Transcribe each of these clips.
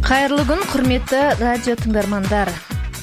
Кайырлы күн, құрметті радио тыңдармандар.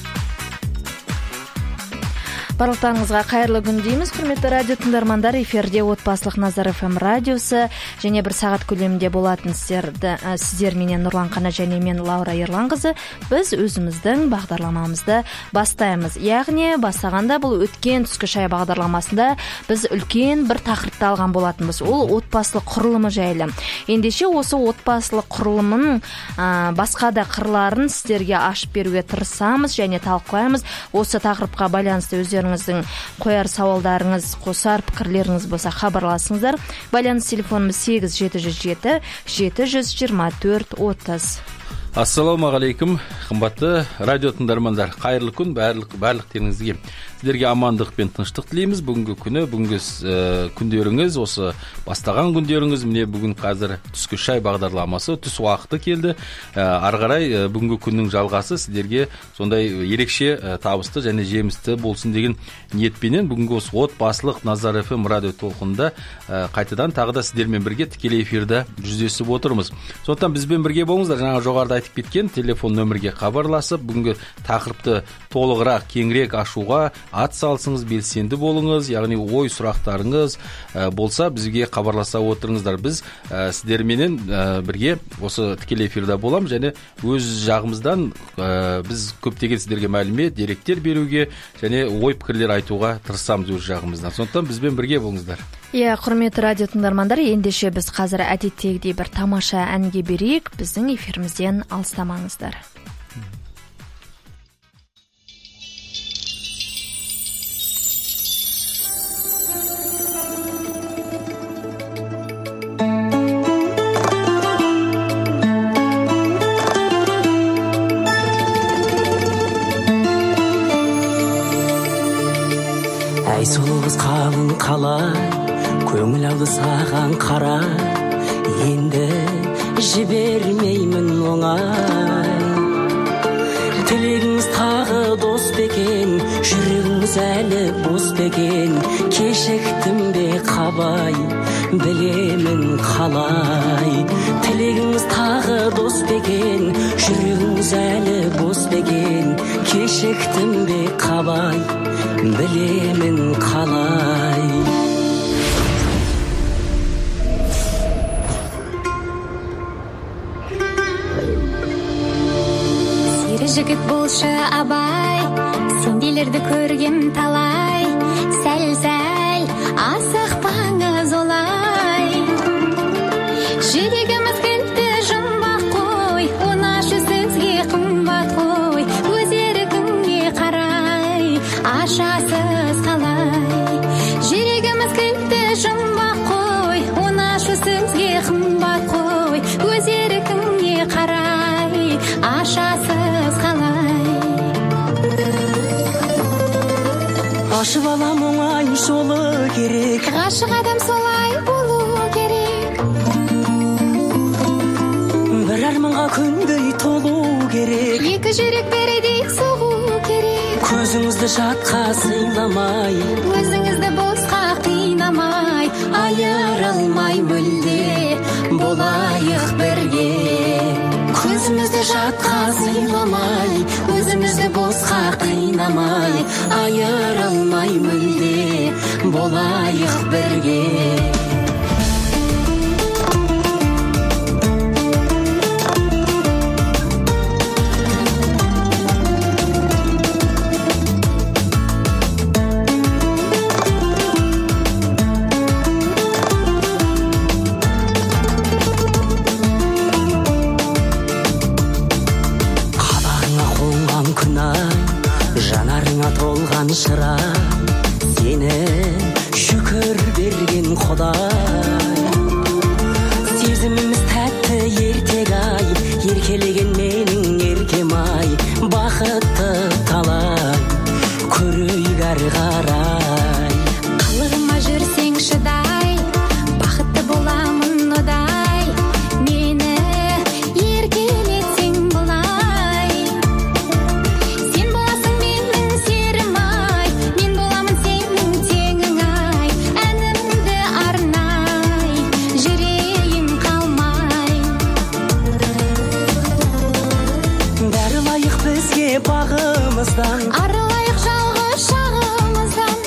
Барлықтарыңызға қайырлы күн дейміз. Құрметті радио тыңдармандар, эфирде отбасылық Назар ФМ радиосы және бір сағат көлемінде болатын сіздер менен Нұрлан Қана және мен Лаура Ерланқызы біз өзіміздің бағдарламамызды бастаймыз. Яғни бастағанда бұл өткен түскі шай бағдарламасында біз үлкен бір тақырыпты алған болатынбыз. Ол отбасылық құрылымы жайлы. Ендеше осы отбасылық құрылымын басқа да қырларын сіздерге ашып беруге тырысамыз және талқылаймыз. Осы тақырыпқа байланысты өздеріңіздің қояр сауалдарыңыз, қосар пікірлеріңіз болса хабарласыңыздар. Байланыс телефонымыз 8707 724 30. Ассалаумағалейкум, қымбатты радио тыңдармандар. Қайырлы күн, барлықтарыңызға. Сіздерге амандық пен тыныштық тілейміз. Бүгінгі күні, бүгінгі күндеріңіз, осы бастаған күндеріңіз, міне бүгін қазір түскі шай бағдарламасы, түс уақыты келді. Ары қарай бүгінгі күннің жалғасы сіздерге сондай ерекше табысты және жемісті болсын деген ниетпенен бүгінгі осы отбасылық Назар ФМ радио толқынында қайтадан тағы да сіздермен бірге тікелей эфирде жүздесіп отырмыз. Сондықтан бізбен бірге болыңыздар. Жаңа жоғарыда айтып кеткен телефон нөмірге хабарласып, бүгінгі тақырыпты толығырақ, кеңірек ашуға ат салсыңыз, белсенді болыңыз, яғни ой сұрақтарыңыз болса бізге хабарласа отырыңыздар. Біз сіздерменен бірге осы тікелей эфирде боламыз және өз жағымыздан біз көптеген сіздерге мәлімет, деректер беруге және ой пікірлер айтуға тырысамыз өз жағымыздан. Сондықтан бізбен бірге болыңыздар. Құрметті радио тыңдармандар, ендеше біз қазір әдеттегідей бір тамаша әнге берейік. Біздің эфирімізден алыстамаңыздар. Әй сұлуыз қалың қалай, көңіл алды саған қара, енді жібермеймін оңай. Тілегіңіз тағы дос бекен, жүрегіңіз әлі бос бекен, кешіктім бе қабай, білемін қалай. Тілегіңіз тағы дос бекен, жүрегіңіз әлі бос бекен, кешіктім бе қабай, білемін қалай. Жігіт болшы абай, сенделерді көргем талай, сәл-сәл асықпаңыз олай. Жүрегіміз кілтті жұмбақ қой, онашы сізге қымбат қой, өз еркіңе қарай, ашасыз қалай. Жүрегіміз кілтті жұмбақ қой, онашы сізге қымбат қой, өз еркіңе қарай, ашасыз қалай. Ғашық алам оңай жолы керек, ғашық адам солай болу керек. Бір арманға күндей толу керек, Екі жүрек бірдей соғу керек. көзіңізді жатқа сыйламай, Өзіңізді босқа қинамай, айырылмай мүлде болайық бірге. Көзімізді жатқа сыйламай, өзімізді босқа қинамай, айырылмай мүлде болайық бірге. Жанарыңа толған шырақ, сені шүкір берген Құдай. бағымыздан, арылайық жалғыз шағымыздан,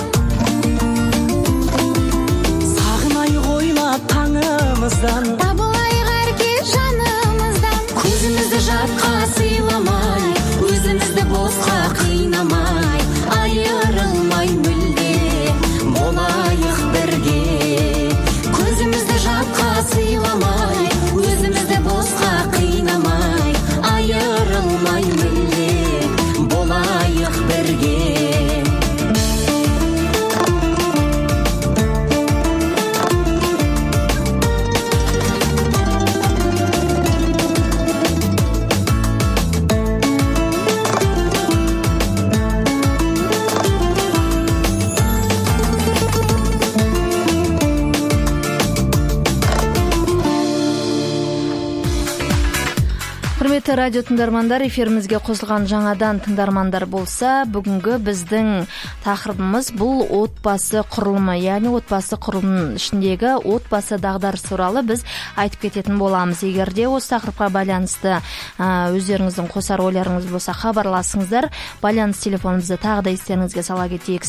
сағынайық ойлап таңымыздан, табылайық әркез жанымыздан. көзімізді жатқа сыйламай, өзімізді босқа қинамай, айырылмай мүлде болайық бірге. Көзімізді жатқа сыйламай, өзімізді босқа қинамай, айырылмай мүлде болайық бірге. Құрметті радио тыңдармандар, эфирімізге қосылған жаңадан тыңдармандар болса, бүгінгі біздің тақырыбымыз бұл отбасы құрылымы, яғни отбасы құрылымының ішіндегі отбасы дағдарыс туралы біз айтып кететін боламыз. Егер де осы тақырыпқа байланысты өздеріңіздің қосар ойларыңыз болса, хабарласыңыздар. Байланыс телефонымызды тағы да естеріңізге сала кетейік: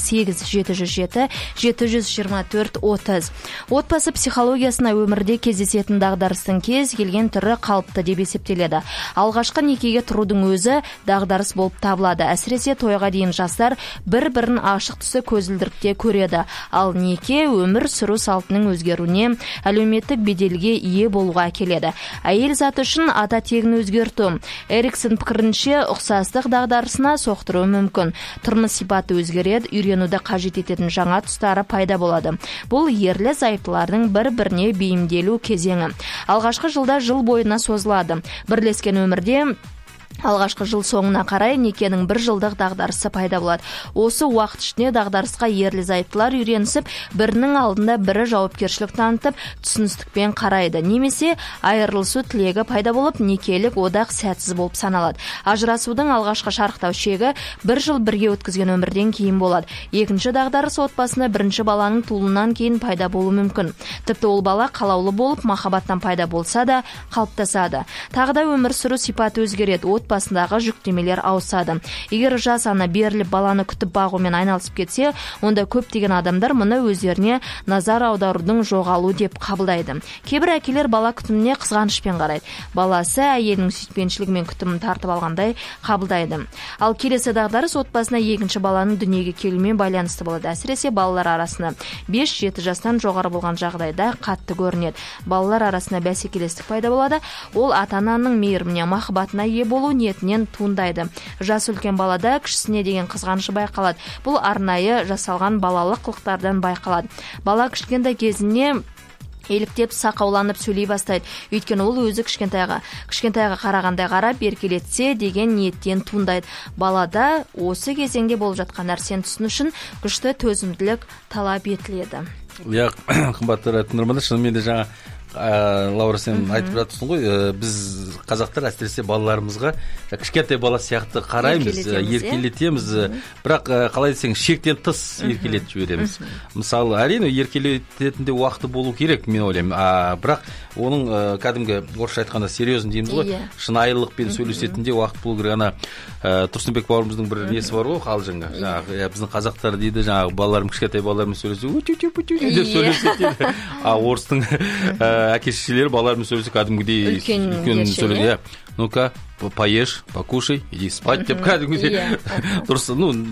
8-707-724-30. Отбасы психологиясына өмірде кездесетін дағдарыстың кез келген түрі қалыпты деп есептеледі. Алғашқы некеге тұрудың өзі дағдарыс болып табылады. Әсіресе тойға дейін жастар бір-бірін ашық түсі көзілдірікте көреді. Ал неке өмір сүру салтының өзгеруіне, әлеуметтік беделге ие болуға әкеледі. Әйел заты үшін ата тегін өзгерту Эриксон пікірінше ұқсастық дағдарысына соқтыруы мүмкін. Тұрмыс сипаты өзгереді, үйренуді қажет ететін жаңа тұстары пайда болады. Бұл ерлі зайыптылардың бір-біріне бейімделу кезеңі. Алғашқы жылда жыл бойына созылады. Бірлескен өмірде алғашқы жыл соңына қарай некенің бір жылдық дағдарысы пайда болады. Осы уақыт ішінде дағдарысқа ерлі зайыптылар үйренісіп, бірінің алдында бірі жауапкершілік танытып, түсіністікпен қарайды. Немесе айырылысу тілегі пайда болып, некелік одақ сәтсіз болып саналады. Ажырасудың алғашқы шарықтау шегі бір жыл бірге өткізген өмірден кейін болады. Екінші дағдарыс отбасында бірінші баланың туылынан кейін пайда болуы мүмкін. Тіпті ол бала қалаулы болып, махаббаттан пайда болса да қалыптасады. Тағы да өмір сүру сипаты өзгереді. Отбасындағы жүктемелер ауысады. Егер жас ана беріліп баланы күтіп бағумен айналысып кетсе, онда көптеген адамдар мұны өздеріне назар аударудың жоғалу деп қабылдайды. Кейбір әкелер бала күтіміне қызғанышпен қарайды. Баласы әйелінің сүйіспеншілігімен күтімін тартып алғандай қабылдайды. Ал келесі дағдарыс отбасына екінші баланың дүниеге келуімен байланысты болады. Әсіресе балалар арасында 5-7 жастан жоғары болған жағдайда қатты көрінеді. Балалар арасында бәсекелестік пайда болады. Ол ата-ананың мейіріміне, махаббатына ие болу ниетінен туындайды. Жас үлкен балада кішісіне деген қызғанышы байқалады. Бұл арнайы жасалған балалық қылықтардан байқалады. Бала кішкентай кезіне еліктеп сақауланып сөйлей бастайды. Өйткені ол өзі кішкентайға қарағандай қарап еркелетсе деген ниеттен туындайды. Балада осы кезеңде болып жатқан нәрсені түсіну үшін күшті төзімділік талап етіледі. Иә, қымбатты тыңдармандар, шынымен де жаңа Лаура, сен айтып жатырсың ғой, біз қазақтар әсіресе балаларымызға кішкентай бала сияқты қараймыз, еркелетеміз, бірақ қалай десең шектен тыс еркелетіп жібереміз. Мысалы, әрине еркелететінде уақыты болу керек, мен ойлаймын, бірақ оның кәдімгі орысша айтқанда серьезный дейміз ғой, шынайылықпен сөйлесетінде уақыт болу керек. Ана Тұрсынбек бауырымыздың бір несі бар ғой, қалжыңға, біздің қазақтар дейді, жаңағы балаларым кішкентай балалармен сөйлесе деп сөйлеседі. Орыстың әке-шешелері балалармен сөйлесе кәдімгідей үлкен сөйлейді. Ну-ка, поешь, покушай, иди спать деп кәдімгідей. Дұрыс,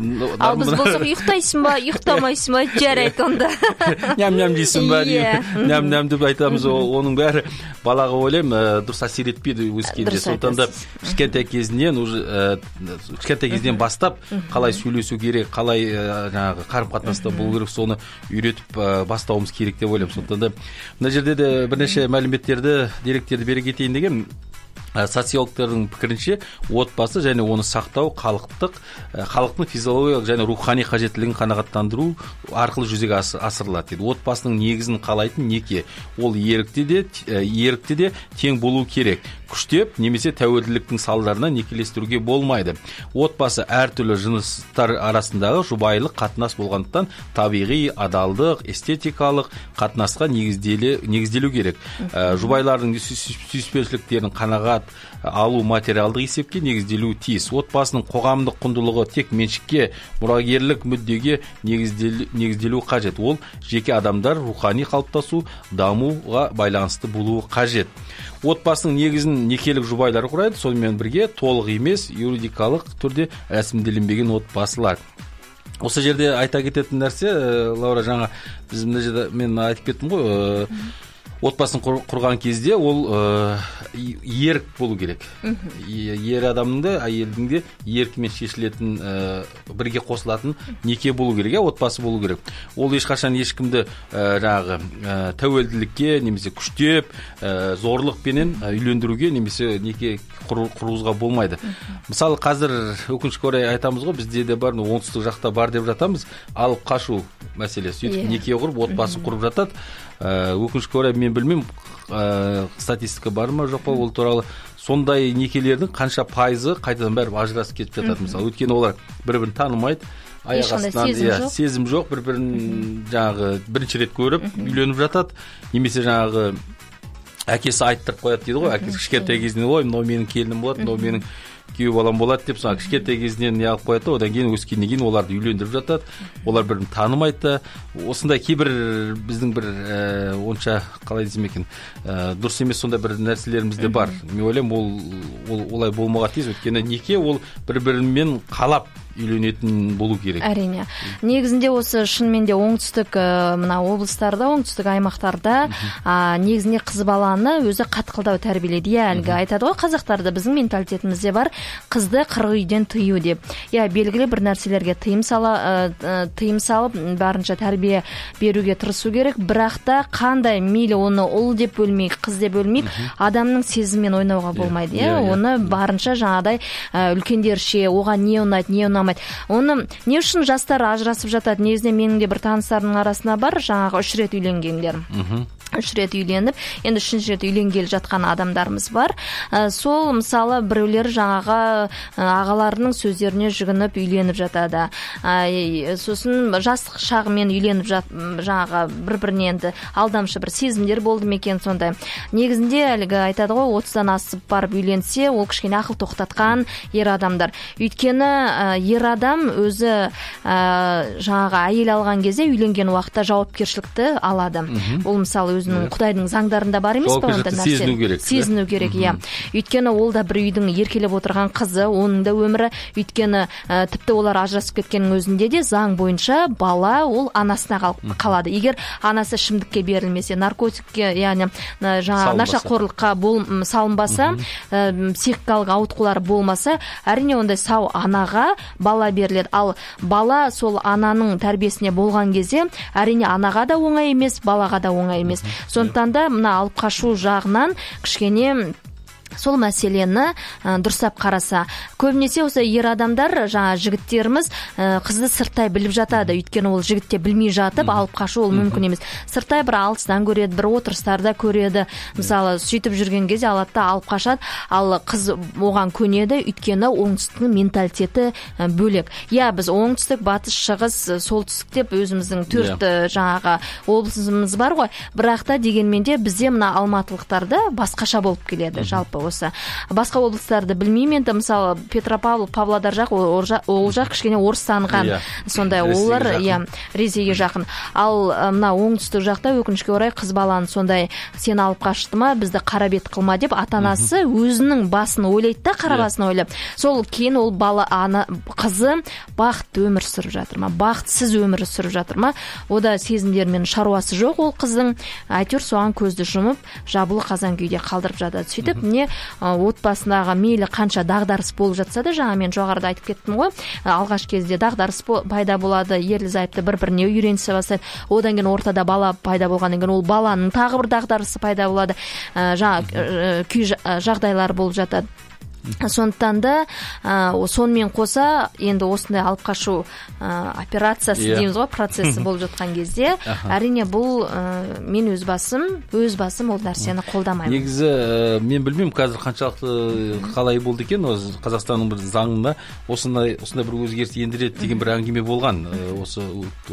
ал біз болсақ, ұйықтайсың ба, ұйықтамайсың ба, жарайды онда. Ням-ням дейсің ба, ням-ням деп айтамыз. Оның бәрі балаға ойлаймын, дұрыс әсер етпейді өз кезде. Сондықтан да кішкентай кезінен бастап қалай сөйлесу керек, қалай қарым-қатынаста болу керек, соны үйретіп бастауымыз керек деп ойлаймын. Сондықтан да мына жерде де бірнеше мәліметтерді, деректерді бере кетейін деген. Социологтардың пікірінше отбасы және оны сақтау халықтың физиологиялық және рухани қажеттілігін қанағаттандыру арқылы жүзеге асырылады дейді. Отбасының негізін қалайтын неке, ол ерікті де тең болу керек. күштеп немесе тәуелділіктің салдарынан некелестіруге болмайды. Отбасы әртүрлі жыныстар арасындағы жұбайлық қатынас болғандықтан табиғи, адалдық, эстетикалық қатынасқа негізделу керек. Жұбайлардың сүйіспеншіліктерін қанағат алу материалдық есепке негізделуі тиіс. Отбасының қоғамдық құндылығы тек меншікке, мұрагерлік мүддеге негізделуі қажет. Ол жеке адамдар рухани қалыптасу, дамуға байланысты болуы қажет. Отбасының негізін некелік жұбайлар құрайды, сонымен бірге толық емес юридикалық түрде рәсімделінбеген отбасылар. Осы жерде айта кететін нәрсе, Лаура, жаңа біз мына жерде мен айтып кеттім ғой, отбасын құрған кезде ол ерік болу керек. Ер адамның да, әйелдің де еркімен шешілетін, бірге қосылатын неке болу керек, отбасы болу керек. Ол ешқашан ешкімді жаңағы тәуелділікке немесе күштеп, зорлықпенен үйлендіруге немесе неке құруға болмайды. Мысалы, қазір өкінішке орай айтамыз ғой, бізде де бар, оңтүстік жақта бар деп жатамыз, алып қашу мәселесі. Сөйтіп неке құрып, отбасын құрып жатады. Өкінішке орай мен білмеймін, статистика бар ма жоқ па ол туралы. Сондай некелердің қанша пайызы қайтадан бәрі ажырасып кетіп жатады. Мысалы, өйткені олар бір-бірін танымайды, аяқ астынан сезім жоқ, бір-бірін жаңағы бірінші рет көріп үйленіп жатады. Немесе жаңағы әкесі айттырып қояды дейді ғой, әкесі кішкентай кезінен, ой, мынау менің келінім болады, мынау менің күйеу балам болады деп, соң кішкентай кезінен не алып қояды, одан кейін өскеннен кейін оларды үйлендіріп жатады. Олар бірін танымайды. Осындай кейбір біздің бір онша қалай десем екен, дұрыс емес сондай бір нәрселеріміз де бар. Мен ойлаймын, ол олай болмауға тиіс, өйткені неке ол бір-бірімен қалап үйленетін болу керек. Әрине. Негізінде осы шынымен де оңтүстік мына облыстарда, оңтүстік аймақтарда негізінде қыз баланы өзі қатқылдау тәрбиелейді. Әлгі айтады ғой, қазақтарда біздің менталитетімізде бар, қызды қырық үйден тыю деп. Белгілі бір нәрселерге тыйым салып, барынша тәрбие беруге тырысу керек. Бірақ та қандай мейлі оны ұл деп бөлмейік, қыз деп бөлмейік, адамның сезіммен ойнауға болмайды. Оны барынша жаңадай үлкендерше, оған не ұнайды, не ұнамайды. Оны не үшін жастар ажырасып жатады? Негізінде менің де бір таныстарымның арасында бар, жаңағы 3 рет үйленгендер. 3 рет үйленіп, енді 3-ші рет үйленгелі жатқан адамдарымыз бар. Сол мысалы біреулер жаңағы ағаларының сөздеріне жүгініп үйленіп жатады. Сосын жастық шағымен үйленіп жаңағы бір-біріне енді алдамшы бір сезімдер болды мекен сондай. Негізінде әлгі айтады ғой, 30-дан асып барып үйленсе, ол кішкене ақыл тоқтатқан ер адамдар. Өйткені ер адам өзі жаңағы әйел алған кезде үйленген уақытта жауапкершілікті алады. Ол мысалы өзінің Құдайдың заңдарында бар емес па онда нәрсе? Сезіну керек, иә. Өйткені ол да бір үйдің еркелеп отырған қызы, оның да өмірі. Өйткені тіпті олар ажырасып кеткеннің өзінде де заң бойынша бала ол анасына қалады. Егер анасы ішімдікке берілмесе, наркотикке, яғни нашақорлыққа салынбаса, психикалық ауытқулар болмаса, әрине ондай сау анаға бала беріледі. Ал бала сол ананың тәрбиесіне болған кезде, әрине анаға да оңай емес, балаға да оңай емес. Сондықтан да мына алып қашу жағынан кішкене сол мәселені дұрыстап қараса. Көбінесе осы ер адамдар, жаңа жігіттеріміз қызды сырттай біліп жатады. Өйткені ол жігітте білмей жатып, алып қашу ол мүмкін емес. Сырттай бір алыстан көреді, бір отырыстарда көреді. Мысалы, сөйтіп жүрген кезде алады да алып қашады. Ал қыз оған көнеді, өйткені оңтүстіктің менталитеті бөлек. Біз оңтүстік, батыс, шығыс, солтүстік деп өзіміздің 4 жаңағы облысымыз бар ғой. Бірақ та дегенмен де бізде мына алматылықтарда басқаша болып келеді жалпы. Басқа облыстарды білмеймін, енді мысалы Петропавл, Павлодар жақ, ол жақ кішкене орыстанған, сондай олар Ресейге жақын. Ал мына оңтүстік жақта өкінішке орай қыз баланы сондай сені алып қашты ма, бізді қара бет қылма деп ата-анасы өзінің басын ойлайды да, қара басын ойлап. Сол кейін ол бала қызы бақытты өмір сүріп жатыр ма, бақытсыз өмір сүріп жатыр ма, ода сезімдермен шаруасы жоқ ол қыздың. Әйтеуір соған көзді жұмып, жабулы қазан күйде қалдырып жатады. Сөйтіп не отбасындағы мейлі қанша дағдарыс болып жатса да, жаңа мен жоғарыда айтып кеттім ғой, алғаш кезде дағдарыс пайда болады, ерлі-зайыпты бір-біріне үйренісе бастайды, одан кейін ортада бала пайда болғаннан кейін ол баланың тағы бір дағдарысы пайда болады, жаңа күй жағдайлар болып жатады. Сондықтан да сонымен қоса енді осындай алып қашу операциясы дейміз ғой, процесі болып жатқан кезде әрине бұл мен өз басым ол нәрсені қолдамаймын. Негізі мен білмеймін қазір қаншалықты қалай болды екен, Қазақстанның бір заңында осындай бір өзгеріс ендіреді деген бір әңгіме болған осы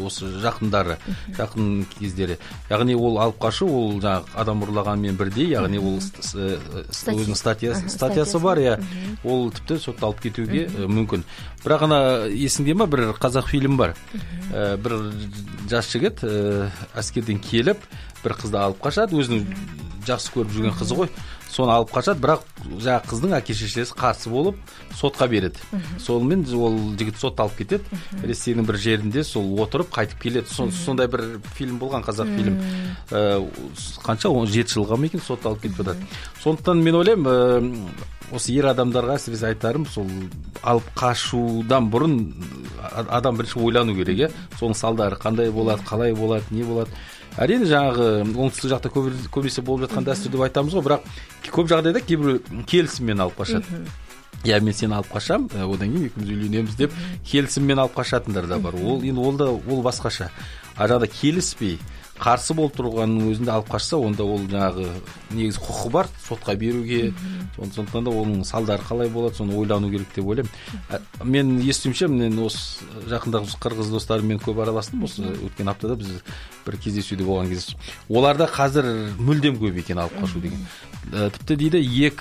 жақын кездері. Яғни ол алып қашу, ол жаңағы адам ұрлағанмен бірдей, яғни ол өзінің статьясы бар, ол тіпті сотта алып кетуге мүмкін. Бірақ ана есіңде ма, бір қазақ фильм бар. Бір жас жігіт әскерден келіп, бір қызды алып қашады, өзінің жақсы көріп жүрген қызы ғой. Соны алып қашады, бірақ жаңағы қыздың әке-шешесі қарсы болып сотқа береді. Сонымен ол жігіт сотта алып кетеді. Ресейдің бір жерінде сол отырып қайтып келеді. Сондай бір фильм болған, қазақ фильм. Қанша 7 жылға ма екен сотта алып кетіп жатады. Сондықтан мен ойлаймын, осы ер адамдарға әсіресе айтарым, сол алып қашудан бұрын адам бірінші ойлану керек, соның салдары қандай болады, қалай болады, не болады. Әрине жаңағы оңтүстік жақта көбінесе болып жатқан дәстүр деп айтамыз ғой, бірақ көп жағдайда кейбір келісіммен алып қашады. Мен сені алып қашам, одан кейін екеуміз үйленеміз деп келісіммен алып қашатындар да бар. Ол басқаша. Жаңағыда келіспей қарсы болып тұрғанның өзінде алып қашса, онда ол жаңағы негізі құқы бар сотқа беруге. Сондықтан да оның салдары қалай болады, соны ойлану керек деп ойлаймын. Мен естуімше, мен осы жақындағы қырғыз достарыммен көп араластым. Осы өткен аптада біз бір кездесуде болған кезде. Оларда қазір мүлдем көп екен алып қашу деген. Тіпті дейді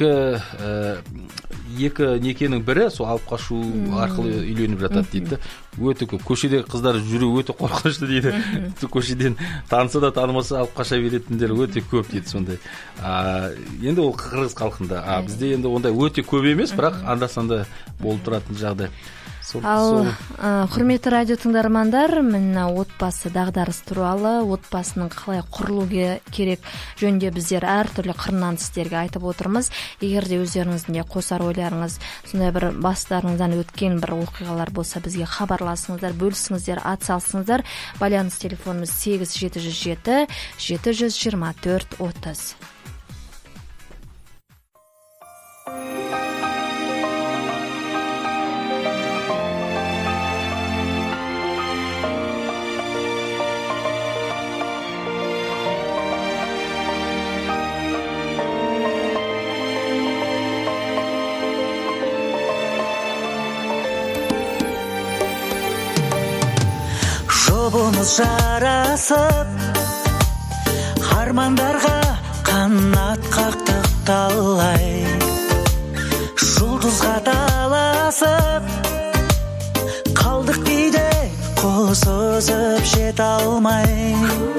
екі некенің бірі сол алып қашу арқылы үйленіп жатады дейді. Өте көп. Көшеде қыздар жүру өте қорқынышты дейді. Көшеден таныса да танымаса алып қаша беретіндер өте көп дейді сондай. Енді ол қырғыз халқында. Бізде енді ондай өте көп емес, бірақ анда-санда болып тұратын жағдай. Ал құрметті радио тыңдармандар, міне отбасы дағдарыс туралы, отбасының қалай құрылу керек жөнінде біздер әртүрлі қырынан сіздерге айтып отырмыз. Егер де өздеріңіздің де қосар ойларыңыз, сондай бір бастарыңыздан өткен бір оқиғалар болса, бізге хабарласыңыздар, бөлісіңіздер, атсалысыңыздар. Байланыс телефонымыз 8707 724 30. Жолымыз жарасып, армандарға қанат қақтық талай. Жұлдызға таласып, қалдық кейде қол созып жете алмай.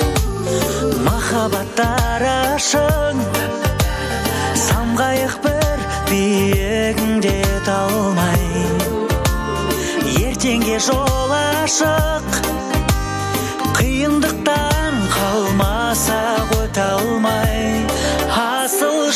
Махаббаттар ашың, самғайық бір биігінде талмай. Ертеңге жол ашық, қиындықтан қалмасақ өте алмай. Асыл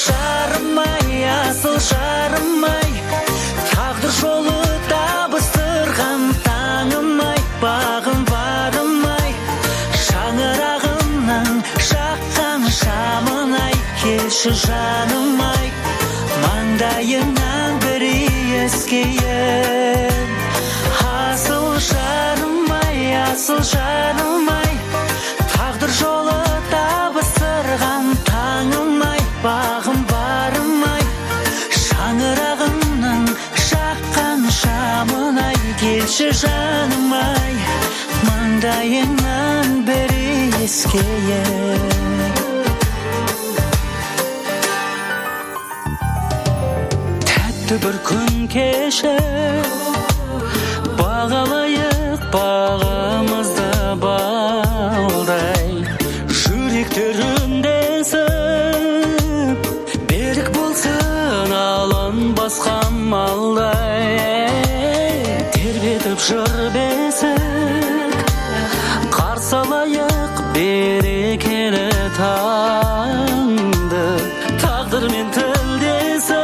жарымай, тағдыр жолы табыстырған таңым-ай, бағым барым-ай, шаңырағымның жаққан шамын-ай, келші жаным-ай, маңдайыңнан бір иіскейін. Асыл жарым-ай, тағдыр жолы табыстырған таңым-ай, бағым барым-ай, шаңырағымның жаққан шамын-ай, келші жаным-ай, маңдайыңнан бір иіскейін. Тәтті бір күн кешіп, бағалайық бағымызды балдай. Жүректер үндесіп, берік болсын алынбасқа малдай. Тербетіп жыр бесік, қарсы алайық берекелі таңды. Тағдырмен тілдесіп,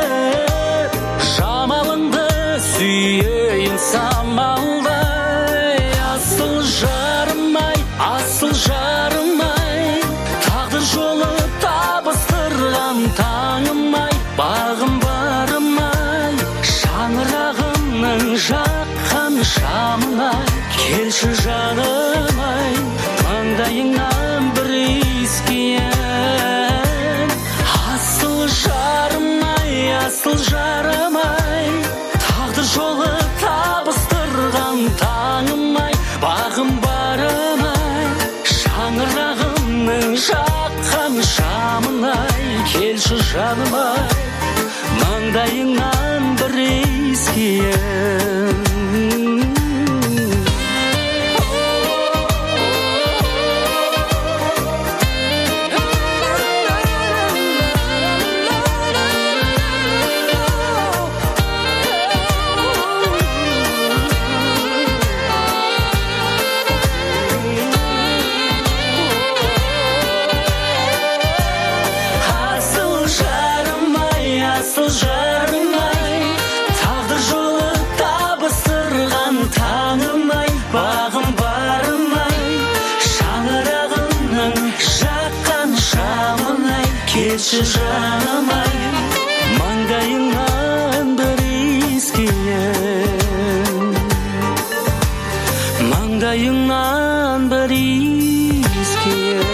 жамалыңды сүйейін самалдай. Асыл жарым-ай, тағдыр жолы табыстырған таңым-ай, бағым барым-ай, келші жаныма, маңдайыңнан бір иіскейін. Асыл жарым-ай, тағдыр жолы табыстырған таңым-ай, бағым барым-ай, шаңырағымның жаққан шамын-ай, келші жаным-ай, маңдайыңнан бір иіскейін, маңдайыңнан бір иіскейін.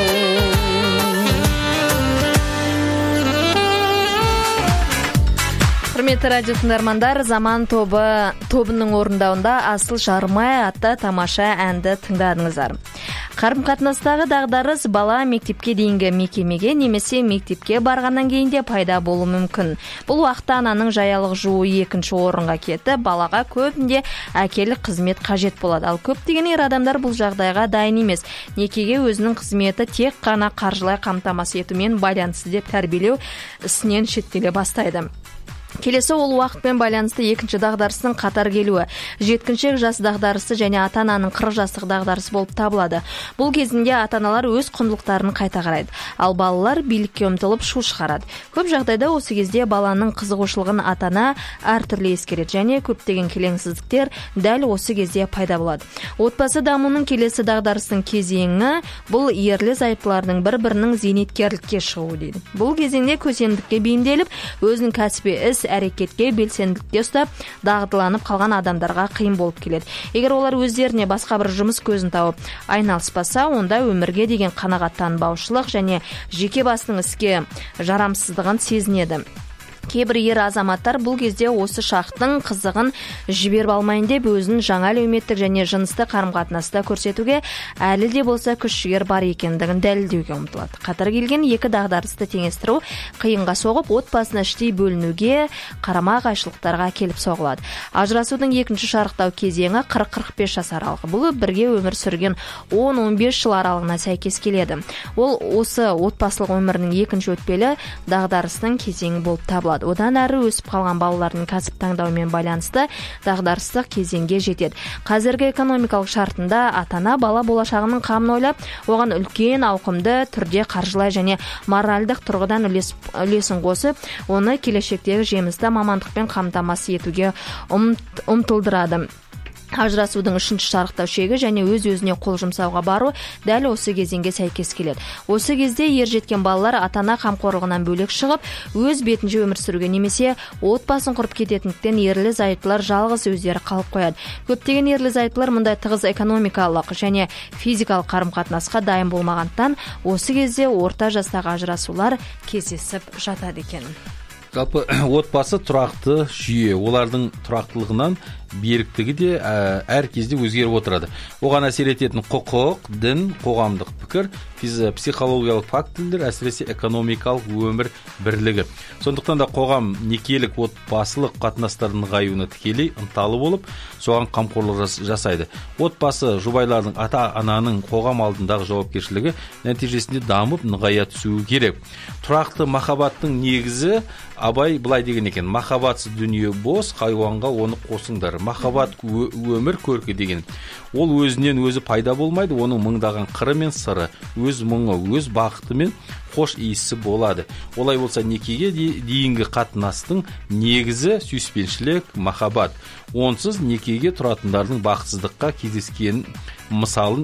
Құрметті радио тыңдармандар, Заман тобының орындауында Асыл жарым-ай атты тамаша әнді тыңдадыңыздар. Қарым-қатынастағы дағдарыс бала мектепке дейінгі мекемеге немесе мектепке барғаннан кейін де пайда болуы мүмкін. Бұл уақытта ананың жаялық жууы екінші орынға кетіп, балаға көбінде әкелік қызмет қажет болады. Ал көптеген ер адамдар бұл жағдайға дайын емес. Некеге өзінің қызметі тек қана қаржылай қамтамасыз етумен байланысты деп тәрбиелеу ісінен шеттеле бастайды. Келесі ол уақытпен байланысты екінші дағдарыстың қатар келуі, жеткіншек жас дағдарысы және ата-ананың 40 жастық дағдарысы болып табылады. Бұл кезінде ата-аналар өз құндылықтарын қайта қарайды, ал балалар билікке ұмтылып шу шығарады. Көп жағдайда осы кезде баланың қызығушылығын ата-ана әртүрлі ескереді және көптеген келеңсіздіктер дәл осы кезде пайда болады. Отбасы дамуының келесі дағдарыстың кезеңі бұл ерлі-зайыптылардың бір-бірінің зейнеткерлікке шығуы дейді. Бұл кезеңде көсемдікке бейімделіп, өзінің кәсіби әрекетке белсенділікте ұстап, дағдыланып қалған адамдарға қиын болып келеді. Егер олар өздеріне басқа бір жұмыс көзін тауып айналыспаса, онда өмірге деген қанағаттанбаушылық және жеке басының іске жарамсыздығын сезінеді. Кейбір ер азаматтар бұл кезде осы шақтың қызығын жіберіп алмайын деп өзін жаңа әлеуметтік және жынысты қарым-қатынаста көрсетуге әлі де болса күш-жігер бар екендігін дәлелдеуге ұмтылады. Қатар келген екі дағдарысты теңестіру қиынға соғып, отбасына іштей бөлінуге, қарама-қайшылықтарға келіп соғылады. Ажырасудың екінші шарықтау кезеңі 40-45 жас аралығы. Бұл бірге өмір сүрген 10-15 жыл аралығына сәйкес келеді. Ол осы отбасылық өмірінің екінші өтпелі дағдарыстың кезеңі болып табылады. Одан әрі өсіп қалған балалардың кәсіп таңдауымен байланысты дағдарыстық кезеңге жетеді. Қазіргі экономикалық шартында ата-ана бала болашағының қамын ойлап, оған үлкен ауқымды түрде қаржылай және моральдық тұрғыдан үлесін қосып, оны келешектегі жемісті мамандықпен қамтамасыз етуге ұмтылдырады. Ажырасудың үшінші шарықтау шегі және өз-өзіне қол жұмсауға бару дәл осы кезеңге сәйкес келеді. Осы кезде ержеткен балалар ата-ана қамқорлығынан бөлек шығып, өз бетінше өмір сүруге немесе отбасын құрып кететіндіктен ерлі-зайыптылар жалғыз өздері қалып қояды. Көптеген ерлі-зайыптылар мұндай тығыз экономикалық және физикалық қарым-қатынасқа дайын болмағандықтан, осы кезде орта жастағы ажырасулар кездесіп жатады екен. Жалпы отбасы тұрақты жүйе, олардың тұрақтылығынан беріктігі де әр кезде өзгеріп отырады. Оған әсер ететін құқық, дін, қоғамдық пікір, психологиялық фактілер, әсіресе экономикалық өмір бірлігі. Сондықтан да қоғам некелік отбасылық қатынастардың нығаюына тікелей ынталы болып, соған қамқорлық жасайды. Отбасы жұбайлардың ата-ананың қоғам алдындағы жауапкершілігі нәтижесінде дамып нығая түсуі керек. Тұрақты махаббаттың негізі Абай былай деген екен: махаббатсыз дүние бос, хайуанға оны қосыңдар. Махаббат өмір көркі деген. Ол өзінен өзі пайда болмайды, оның мыңдаған қыры мен сыры, өз мұңы, өз бақыты мен қош иісі болады. Олай болса, некеге дейінгі қатынастың негізі сүйіспеншілік, махаббат. Онсыз некеге тұратындардың бақытсыздыққа кездескен мысалын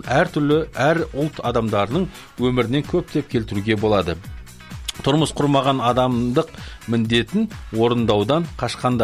әр ұлт адамдарының өмірінен көптеп келтіруге болады. Тұрмыс құрмаған адамдық міндетін орындаудан қашқандар,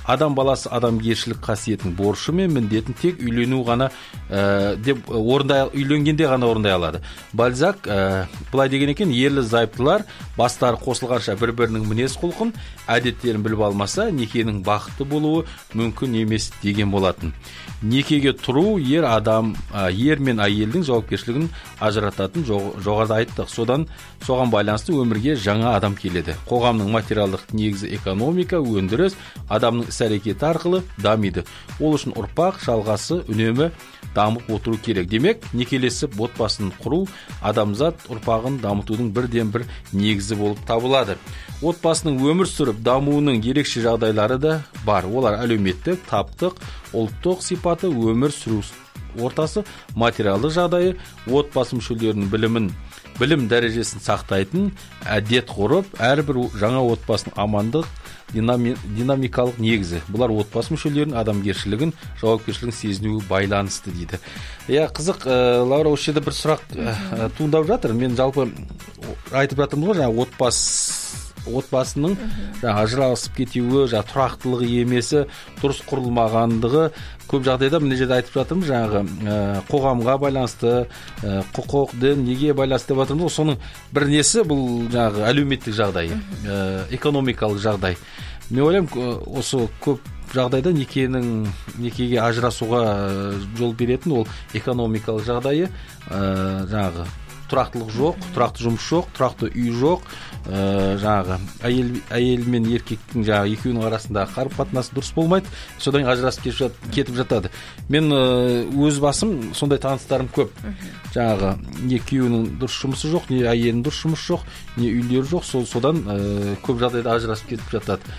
адам баласы адамгершілік қасиетінің борышы мен міндетін тек үйлену ғана деп үйленгенде ғана орындай алады. Бальзак былай деген екен, ерлі зайыптылар бастары қосылғанша бір-бірінің мінез құлқын, әдеттерін біліп алмаса, некенің бақытты болуы мүмкін емес деген болатын. Некеге тұру ер мен әйелдің жауапкершілігін ажырататын жоғарыда айттық. Соған байланысты өмірге жаңа адам келеді. Қоғамның материалдық негізі экономика, өндіріс, адамның іс-әрекеті арқылы дамиды. Ол үшін ұрпақ жалғасы үнемі дамып отыру керек. Демек, некелесіп отбасын құру адамзат ұрпағын дамытудың бірден-бір негізі болып табылады. Отбасының өмір сүріп дамуының ерекше жағдайлары да бар. Олар әлеуметтік, таптық, ұлттық сипаты, өмір сүру ортасы, материалдық жағдайы, отбасы мүшелерінің білім дәрежесін сақтайтын әдет ғұрып, әрбір жаңа отбасының амандық динамикалық негізі. Бұлар отбасы мүшелерінің адамгершілігін, жауапкершілігін сезінуі байланысты дейді. Қызық, Лаура, осы жерде бір сұрақ туындап жатыр. Мен жалпы айтып жатырмын ғой, жаңа отбасының ажырасып кетуі, тұрақтылығы емесі, дұрыс құрылмағандығы көп жағдайда мына жерде айтып жатырмыз, жаңағы қоғамға байланысты, құқық, дін, неге байланысты деп жатырмыз. Соның бір несі бұл жаңағы әлеуметтік жағдай, экономикалық жағдай. Мен ойлаймын, осы көп жағдайда некеге ажырасуға жол беретін ол экономикалық жағдайы, жаңағы тұрақтылық жоқ, тұрақты жұмыс жоқ, тұрақты үй жоқ, жаңағы әйел мен еркектің жаңағы екеуінің арасында қарым-қатынасы дұрыс болмайды, содан ажырасып кетіп жатады. Мен өз басым сондай таныстарым көп. Жаңағы не күйеуінің дұрыс жұмысы жоқ, не әйелінің дұрыс жұмысы жоқ, не үйлері жоқ, содан көп жағдайда ажырасып кетіп жатады.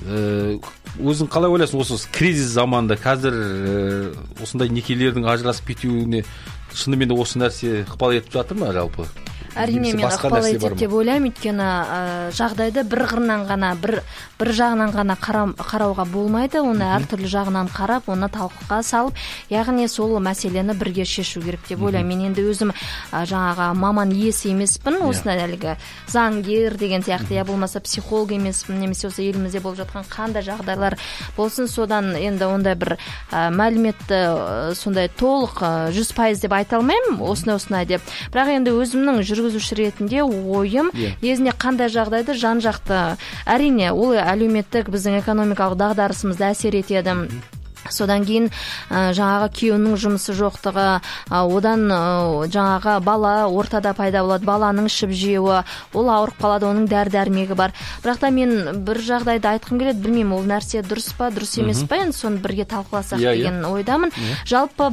Өзің қалай ойлайсың, осы кризис заманында қазір осындай некелердің ажырасып кетуіне шынымен де осы нәрсе ықпал етіп жатыр ма жалпы? Әрине, мен ықпал етеді деп ойлаймын, өйткені жағдайды бір қырынан ғана, бір жағынан ғана қарауға болмайды, оны әртүрлі жағынан қарап, оны талқыға салып, яғни сол мәселені бірге шешу керек деп ойлаймын. Мен енді өзім жаңағы маман иесі емеспін, осындай әлгі заңгер деген сияқты, я болмаса психолог емеспін, немесе осы елімізде болып жатқан қандай жағдайлар болсын, содан енді ондай бір мәліметті сондай толық 100% деп айта алмаймын, осындай деп. Бірақ енді өзімнің жүргізуші ретінде ойым, езіне қандай жағдайды жан-жақты, әрине, ол әлеуметтік біздің экономикалық дағдарысымызды әсер етеді. Содан кейін жаңағы күйеуінің жұмысы жоқтығы, одан жаңағы бала ортада пайда болады, баланың ішіп жеуі, ол ауырып қалады, оның дәрі-дәрмегі бар. Бірақ та мен бір жағдайды айтқым келеді, білмеймін, ол нәрсе дұрыс па, дұрыс емес па, енді соны бірге талқыласақ деген ойдамын. Жалпы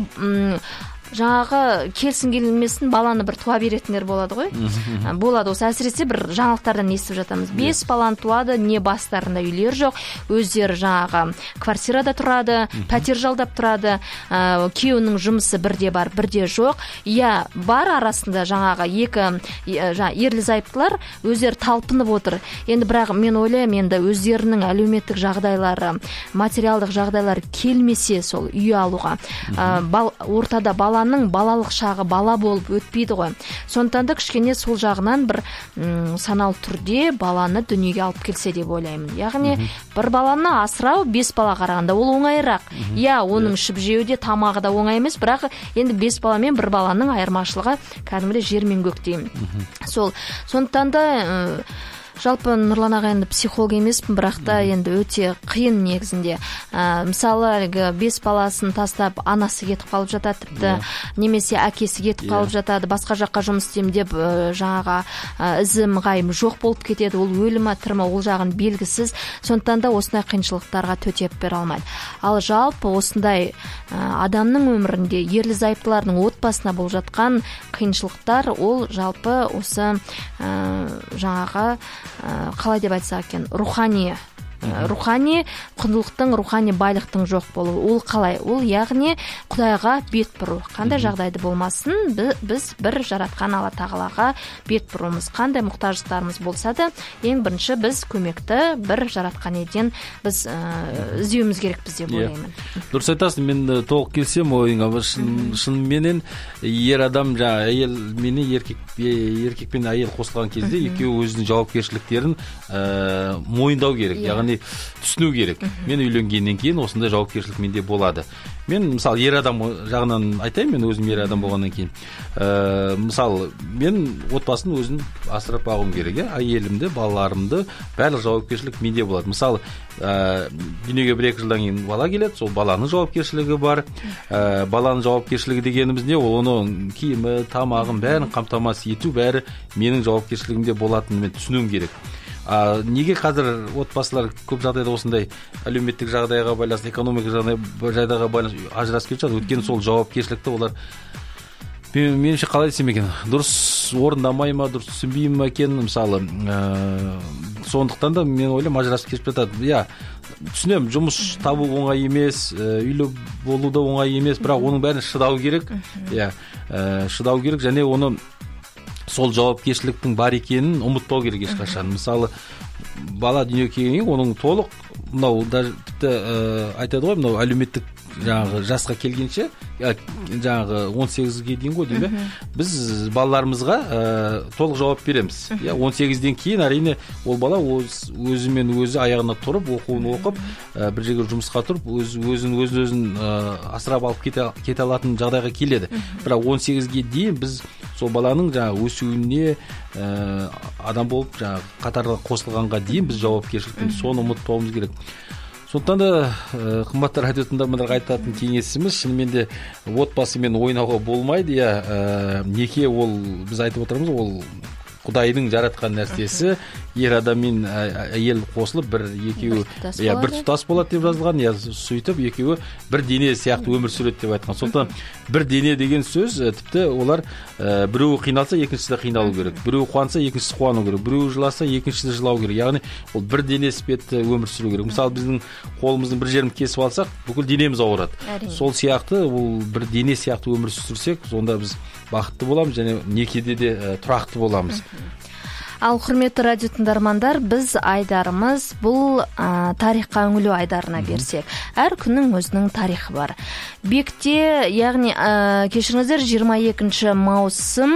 жаңағы келсін келмесін баланы бір туа беретіндер болады ғой. Болады, осы әсіресе бір жаңалықтардан естіп жатамыз. 5 баланы туады, не бастарында үйлер жоқ, өздері жаңағы квартирада тұрады, пәтер жалдап тұрады, күйеуінің жұмысы бірде бар, бірде жоқ. Бар арасында жаңағы ерлі зайыптылар өздері талпынып отыр. Енді бірақ мен ойлаймын, енді өздерінің әлеуметтік жағдайлары, материалдық жағдайлары келмесе сол үй алуға, ортада баланың балалық шағы бала болып өтпейді ғой. Сондықтан да кішкене сол жағынан бір саналы түрде баланы дүниеге алып келсе деп ойлаймын. Яғни бір баланы асырау 5 бала қарағанда ол оңайырақ. Оның ішіп жеуде, тамағы да оңай емес, бірақ енді 5 бала мен бір баланың айырмашылығы кәдімгідей жер мен көк деймін. Сондықтан да жалпы Нұрлан аға енді психолог емеспін, бірақ та енді өте қиын негізінде. Мысалы, 5 баласын тастап анасы кетіп қалып жатады, тіпті немесе әкесі кетіп қалып жатады, басқа жаққа жұмыс істеймін деп жаңаға ізім ғайым жоқ болып кетеді, ол өлімі тірі ол жағын белгісіз. Сондықтан да осындай қиыншылықтарға төтеп бере алмайды. Ал жалпы осындай адамның өмірінде ерлі зайыптылардың отбасына болып жатқан қиыншылықтар, ол жалпы осы жаңаға қалай деп айтсақ екен, рухани құндылықтың, рухани байлықтың жоқ болуы. Ол қалай? Ол яғни Құдайға бет бұру. Қандай жағдайды болмасын, біз бір жаратқан Алла тағалаға бет бұруымыз. Қандай мұқтаждықтарымыз болса да, ең бірінші біз көмекті бір жаратқан еден біз іздеуіміз керекпіз деп ойлаймын. Дұрыс айтасың, мен толық келсем ойыңа. Шынымен ер адам, әйел мен еркек пен әйел қосылған кезде екеуі өзінің жауапкершіліктерін мойындау керек. Яғни яғни түсіну керек. Мен үйленгеннен кейін осындай жауапкершілік менде болады. Мен мысалы ер адам жағынан айтайын, мен өзім ер адам болғаннан кейін мысалы мен отбасын өзім асырап бағуым керек, әйелімді, балаларымды, барлық жауапкершілік менде болады. Мысалы дүниеге 1-2 жылдан кейін бала келеді, сол баланың жауапкершілігі бар. Баланың жауапкершілігі дегеніміз не? Ол оның киімі, тамағын бәрін қамтамасыз ету бәрі менің жауапкершілігімде болатынын мен түсінуім керек. Неге қазір отбасылар көп жағдайда осындай әлеуметтік жағдайға байланысты, экономикалық жағдайға байланысты ажырасып кетіп жатыр? Өйткені сол жауапкершілікті олар меніңше қалай десем екен, дұрыс орындамай ма, дұрыс түсінбей ме екен, мысалы сондықтан да мен ойлаймын ажырасып кетіп жатады. Түсінемін, жұмыс табу оңай емес, үйлі болу да оңай емес, бірақ оның бәрін шыдау керек. Шыдау керек, және оны сол жауапкершіліктің бар екенін ұмытпау керек ешқашан. Мысалы бала дүниеге келгеннен кейін оның толық мынау даже тіпті айтады ғой, мынау әлеуметтік жаңағы жасқа келгенше, жаңағы 18-ге дейін ғой деймін, біз балаларымызға толық жауап береміз. 18-ден кейін әрине ол бала өзімен өзі аяғына тұрып, оқуын оқып, бір жерге жұмысқа тұрып, өзін асырап алып кете алатын жағдайға келеді. Бірақ 18-ге дейін біз сол баланың жаңағы өсуіне адам болып жаңағы қатарға қосылғанға дейін біз жауапкершілікпен соны ұмытпауымыз керек. Сондықтан да қымбатты радио тыңдармандарға айтатын кеңесіміз, шынымен де отбасымен ойнауға болмайды. Неке ол, біз айтып отырмыз, ол Құдайдың жаратқан нәрсесі. Ер адам мен әйел қосылып екеуі бір тұтас болады деп жазылған. Сөйтіп екеуі бір дене сияқты өмір сүреді деп айтқан. Сондықтан бір дене деген сөз тіпті олар біреуі қиналса екіншісі де қиналу керек, біреуі қуанса екіншісі қуану керек, біреуі жыласа екіншісі жылау керек. Яғни ол бір дене іспетті өмір сүру керек. Мысалы біздің қолымыздың бір жерін кесіп алсақ, бүкіл денеміз ауырады. Сол сияқты ол бір дене сияқты өмір сүрсек, сонда біз бақытты боламыз және некеде де тұрақты боламыз. Ал құрметті радио тыңдармандар, біз айдарымыз бұл тарихқа үңілу айдарына берсек. Әр күннің өзінің тарихы бар. Бекте, яғни кешіріңіздер, 22 маусым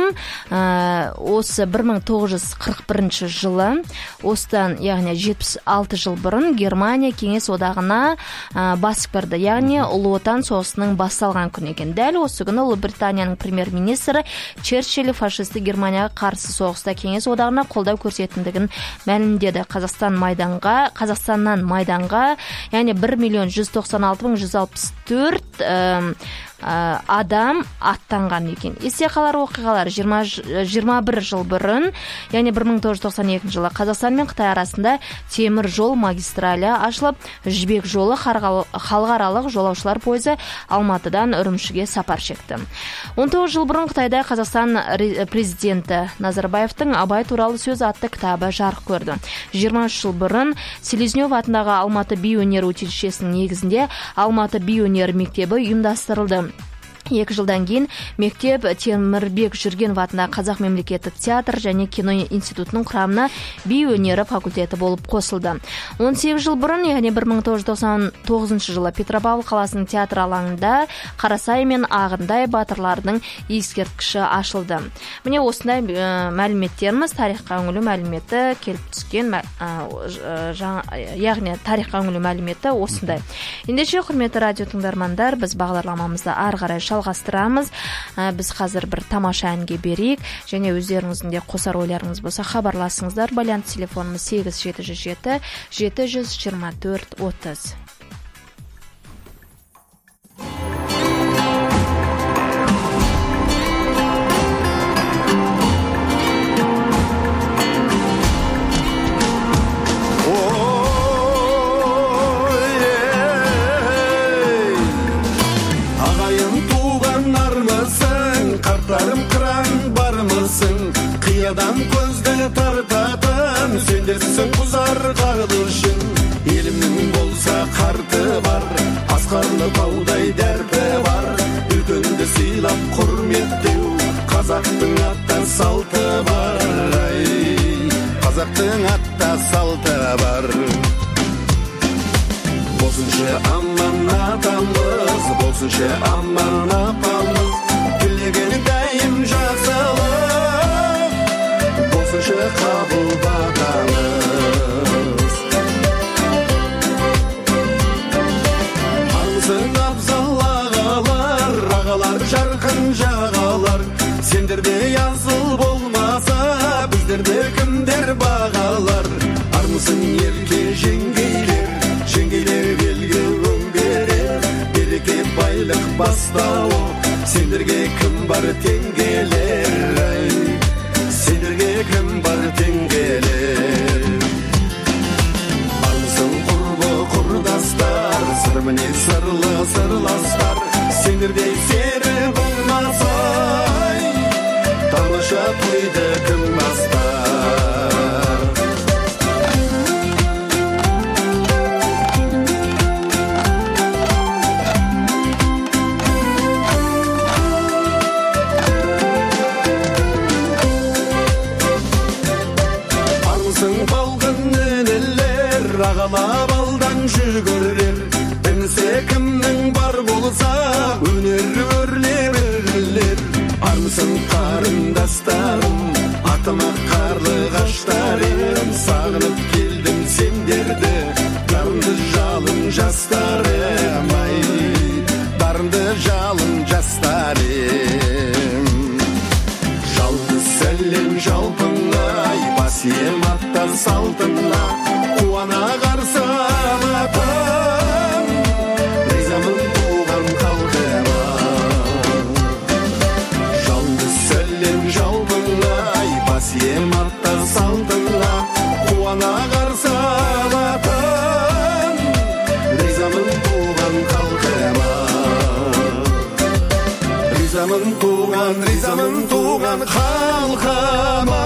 осы 1941 жылы, осыдан яғни 76 жыл бұрын Германия Кеңес одағына басып кірді. Яғни Ұлы Отан соғысының басталған күн екен. Дәл осы күні Ұлыбританияның премьер-министрі Черчилль фашисті Германияға қарсы соғыста Кеңес одағына қолдау көрсететіндігін мәлімдеді. Қазақстаннан майданға, яғни 1.196.164 адам аттанған екен. Есте қалар оқиғалар 21 жыл бұрын, яғни 1992 жылы Қазақстан мен Қытай арасында темір жол магистралі ашылып, Жібек жолы халықаралық жолаушылар пойызы Алматыдан Үрімшіге сапар шекті. 19 жыл бұрын Қытайда Қазақстан президенті Назарбаевтың Абай туралы сөз атты кітабы жарық көрді. 23 жыл бұрын Селезнев атындағы Алматы би өнер училищесінің негізінде Алматы би өнер мектебі ұйымдастырылды. 2 жылдан кейін мектеп Темірбек Жүргенов атындағы Қазақ мемлекеттік театр және кино институтының құрамына би өнері факультеті болып қосылды. 18 жыл бұрын, яғни 1999 жылы Петропавл қаласының театр алаңында Қарасай мен Ағындай батырлардың ескерткіші ашылды. Міне осындай мәліметтеріміз, тарихқа үңілу мәліметі келіп түскен, яғни тарихқа үңілу мәліметі осындай. Ендеше құрметті радио тыңдармандар, біз бағдарламамызды ары қарай жалғастырамыз. Біз қазір бір тамаша әнге берейік, және өздеріңіздің де қосар ойларыңыз болса хабарласыңыздар. Байланыс телефонымыз 8707 724 30. Қиядан көзді тартатын сендерсің бұзар қағылышын. Елімнің болса қарты бар, асқарлы таудай дәрті бар. Үлкенді сыйлап құрметтеу қазақтың атта салты бар. Қазақтың атта салты бар. Болсыншы аман атамыз, болсыншы аман апамыз, тілеген дайым жақсылық. Болсыншы қабыл батамыз. армысың ерке жеңгейлер елге өң берер, береке байлық бастауы, сендерге кім бар тең келер, сендерге кім бар тең келер. Армысың құрбы құрдастар, сыр мінез сырлы сырластар, сендердей сері болмаса, тамаша тойды кім бастар. Армысың балғын өнелер, ағалап алдан жүгірер, інісі кімнің бар болса, өнер өрлер. Армысың қарындастарым, атыма қарлығаштарым, сағынып келдім сендерді, дарынды жалын жастарым, ай, дарынды жалын жастарым. Жалды сәлем жалпыңа, бас ием аттар салтына, қуана қарсы алатам, ризамын туған халқыма. Жалды сәлем жалпыңа, бас ием аттар салтына, қуана қарсы алатам, ризамын туған халқыма. Ризамын туған халқыма.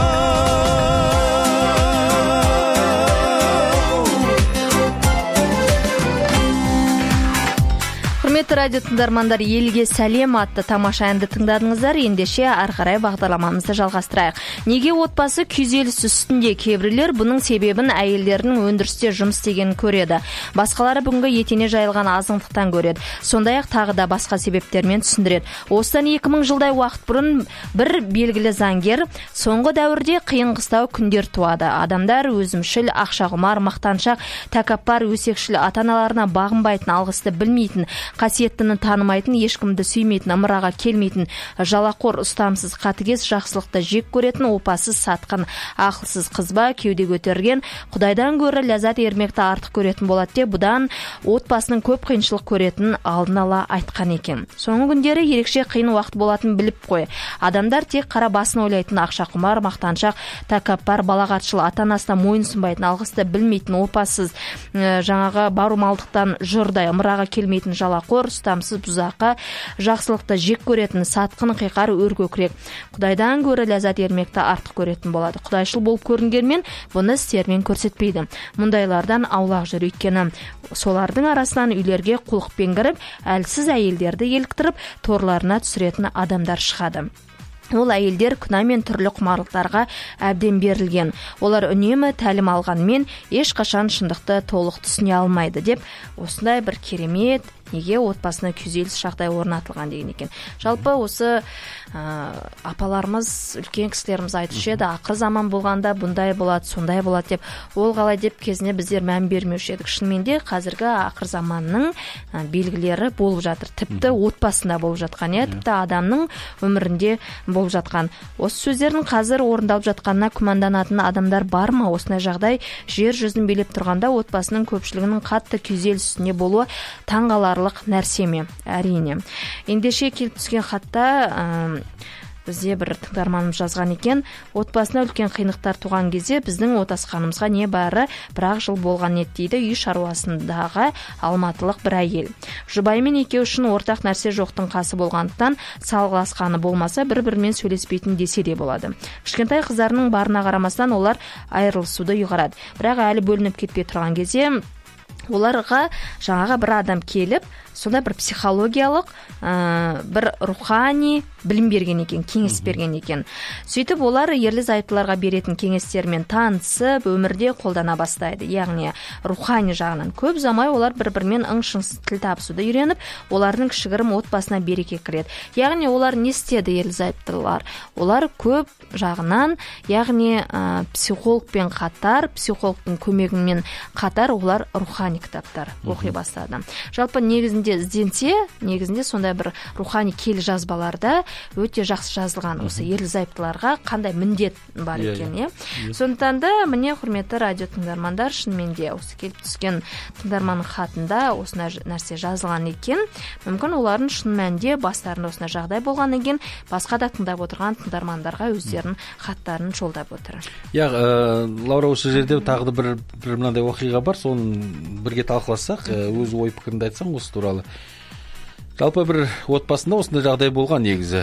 Құрметті радио тыңдармандар, елге сәлем атты тамаша әнді тыңдадыңыздар. Ендеше ары қарай бағдарламамызды жалғастырайық. Неге отбасы күйзеліс үстінде? Кейбіреулер бұның себебін әйелдерінің өндірісте жұмыс істегенін көреді. Басқалары бүгінгі етене жайылған азыңдықтан көреді. Сондай-ақ тағы да басқа себептермен түсіндіреді. Осыдан 2000 жылдай уақыт бұрын бір белгілі заңгер, соңғы дәуірде қиын-қыстау күндер туады. Адамдар өзімшіл, ақшағұмар, мақтаншақ, тәкаппар, өсекшіл, ата-аналарына бағынбайтын, алғысты білмейтін, қасиеттіні танымайтын, ешкімді сүймейтін, ымыраға келмейтін, жалақор, ұстамсыз, қатыгез, жақсылықты жек көретін, опасыз, сатқын, ақылсыз қызба, кеуде көтерген, Құдайдан гөрі ләззат ермекті артық көретін болады деп, бұдан отбасының көп қиыншылық көретінін алдын ала айтқан екен. Соңғы күндері ерекше қиын уақыт болатынын біліп қой. Адамдар тек қара басын ойлайтын, ақшақұмар, мақтаншақ, тәкаппар, балағатшыл, ата-анасына мойынсынбайтын, алғысты білмейтін, опасыз, жаңағы бару малдықтан жұрдай, ымыраға келмейтін, жалақор, ұстамсыз, бұзақы, жақсылықты жек көретін, сатқын, қиқар, өркөкірек, Құдайдан гөрі ләззат ермекті артық көретін болады. Құдайшыл болып көрінгенмен бұны істермен көрсетпейді. Мұндайлардан аулақ жүр, өйткені солардың арасынан үйлерге құлықпен кіріп, әлсіз әйелдерді еліктіріп, торларына түсіретін адамдар шығады. Ол әйелдер күнә мен түрлі құмарлықтарға әбден берілген. Олар үнемі тәлім алғанмен ешқашан шындықты толық түсіне алмайды деп, осындай бір керемет неге отбасына күйзеліс жағдай орнатылған деген екен. Жалпы осы апаларымыз, үлкен кісілеріміз айтушы еді, ақыр заман болғанда бұндай болады, сондай болады деп, ол қалай деп кезіне біздер мән бермеуші едік. Шынымен де қазіргі ақыр заманның белгілері болып жатыр. Тіпті отбасында болып жатқан, тіпті адамның өмірінде болып жатқан. Осы сөздердің қазір орындалып жатқанына күмәнданатын адамдар бар ма? Осындай жағдай жер жүзін билеп тұрғанда отбасының көпшілігінің қатты күйзеліс үстінде болуы таңғаларлық нәрсе ме? Әрине. Ендеше келіп түскен хатта бізде бір тыңдарманымыз жазған екен, отбасына үлкен қиындықтар туған кезде біздің отасқанымызға не бары бір-ақ жыл болған еді дейді үй шаруасындағы алматылық бір әйел. Жұбайымен екеуі үшін ортақ нәрсе жоқтың қасы болғандықтан салғыласқаны болмаса бір-бірімен сөйлеспейтін десе де болады. Кішкентай қыздарының барына қарамастан олар айырылысуды ұйғарады. Бірақ әлі бөлініп кетпей тұрған кезде оларға жаңаға бір адам келіп, сонда бір психологиялық, бір рухани білім берген екен, кеңес берген екен. Сөйтіп олар ерлі-зайыптыларға беретін кеңестермен танысып, өмірде қолдана бастайды. Яғни рухани жағынан көп ұзамай олар бір-бірімен ың-шыңсыз тіл табысуды үйреніп, олардың кішігірім отбасына береке кіреді. Яғни олар не істеді ерлі-зайыптылар? Олар көп жағынан, яғни психологпен қатар, психологтың көмегімен қатар олар рухани рухани кітаптар оқи бастады. Жалпы негізінде ізденсе, негізінде сондай бір рухани кел жазбаларда өте жақсы жазылған осы ерлі-зайыптыларға қандай міндет бар екен, Сондықтан да міне құрметті радио тыңдармандар, шынымен де осы келіп түскен тыңдарманның хатында осындай нәрсе жазылған екен. Мүмкін олардың шын мәнінде бастарында осындай жағдай болған екен, басқа да тыңдап отырған тыңдармандарға өздерінің хаттарын жолдап отыр. Лаура, осы жерде тағы да бір мынандай оқиға бар, соны бірге талқылассақ, өз ой пікіріңді айтсаң осы туралы. Жалпы бір отбасында осындай жағдай болған негізі.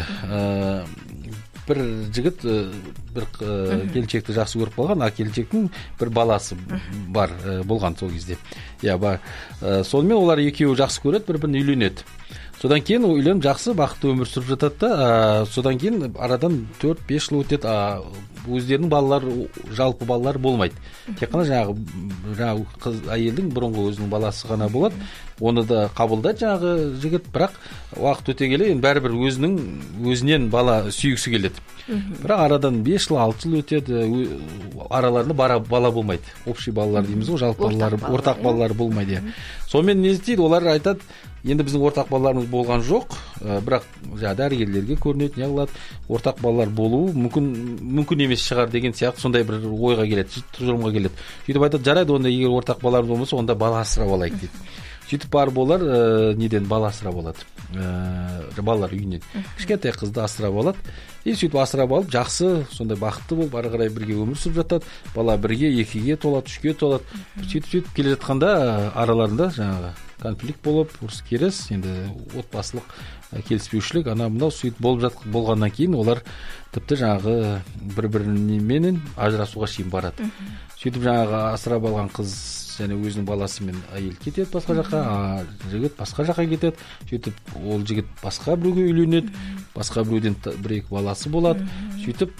Бір жігіт бір келіншекті жақсы көріп қалған, келіншектің бір баласы бар болған сол кезде. Бар. Сонымен олар екеуі жақсы көреді, бір-бірін үйленеді. Содан кейін үйленіп жақсы бақытты өмір сүріп жатады да, содан кейін арадан 4-5 жыл өтеді, өздерінің балалары, жалпы балалар болмайды. Тек қана жаңағы әйелдің бұрынғы өзінің баласы ғана болады. Оны да қабылдайды жаңағы жігіт, бірақ уақыт өте келе бәрібір өзінен бала сүйгісі келеді. Бірақ арадан 5 жыл, 6 жыл өтеді, араларында бала болмайды. Общий балалар дейміз ғой, жалпы балалар, ортақ балалар болмайды. Сонымен не істейді? Олар айтады, енді біздің ортақ балаларымыз болған жоқ, бірақ дәрігерлерге көрінеді, не қылады, ортақ балалар болуы мүмкін емес шығар деген сияқты сондай бір ойға келеді, тұжырымға келеді. Сөйтіп айтады, жарайды, онда егер ортақ балаларымыз болмаса, онда бала асырап алайық дейді. Сөйтіп барып олар неден бала асырап алады, балалар үйінен кішкентай қызды асырап алады. Сөйтіп асырап алып, жақсы, сондай бақытты болып, ары қарай бірге өмір сүріп жатады. Бала 1-ге, 2-ге толады, 3-ге толады. Сөйтіп келе жатқанда араларында жаңағы конфликт болып, ұрыс-керіс, енді отбасылық келіспеушілік, мынау сөйтіп болғаннан кейін олар тіпті жаңағы бір-бірімен ажырасуға шейін барады. Сөйтіп жаңағы асырап алған қыз және өзінің баласымен әйел кетеді басқа жаққа, жігіт басқа жаққа кетеді. Сөйтіп ол жігіт басқа біреуге үйленеді, басқа біреуден 1-2 баласы болады. Сөйтіп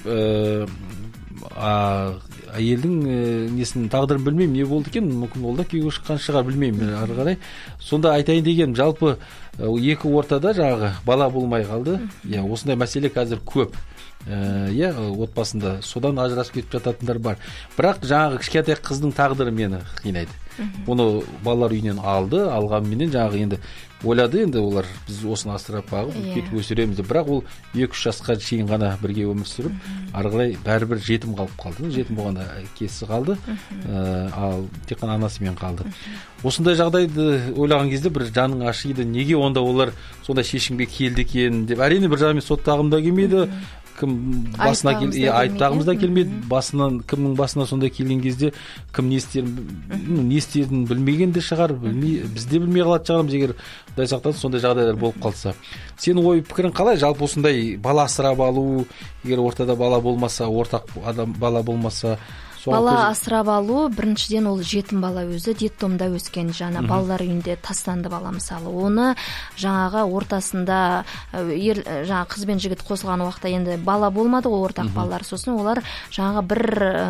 әйелдің несінің тағдырын білмеймін, не болды екен, мүмкін ол да күйеуге шыққан шығар, білмеймін ары қарай. Сонда айтайын деген, жалпы екі ортада жаңағы бала болмай қалды. Осындай мәселе қазір көп. Отбасында содан ажырасып кетіп жататындар бар. Бірақ жаңағы кішкентай қыздың тағдыры мені қинайды. Оны балалар үйінен алғанменен жаңағы енді ойлады, енді олар біз осыны асырап бағып кетіп өсіреміз деп. Бірақ ол 2-3 жасқа шейін ғана бірге өмір сүріп, ары қарай бәрібір жетім қалып қалды. Жетім болғанда әкесі қалды, ал тек қана анасымен қалды. Осындай жағдайды ойлаған кезде бір жаның ашиды. Неге онда олар сондай шешімге келді екен деп. Әрине бір жағымен соттағым да келмейді. Кім басына айыптағымыз да келмейді. Кімнің басына сондай келген кезде кім не істерін білмеген де шығар, біз де білмей қалатын шығармыз, егер Құдай сақтасын сондай жағдайлар болып қалса. Сенің ой пікірің қалай? Жалпы осындай бала асырап алу, егер ортада бала болмаса, ортақ адам бала болмаса, бала асырап алу, біріншіден ол жетім бала өзі детдомда өскен, жаңа балалар үйінде тастанды бала мысалы. Оны жаңағы ортасында жаңа қыз бен жігіт қосылған уақытта енді бала болмады ғой, ортақ балалар. Сосын олар жаңағы бір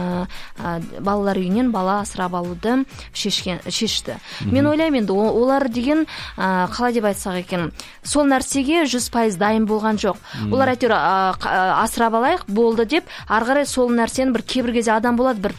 балалар үйінен бала асырап алуды шешті. Мен ойлаймын енді олар деген қалай деп айтсақ екен, сол нәрсеге 100% дайын болған жоқ. Олар әйтеуір асырап алайық болды деп, ары қарай сол нәрсені бір кейбір кезде адам болады, бір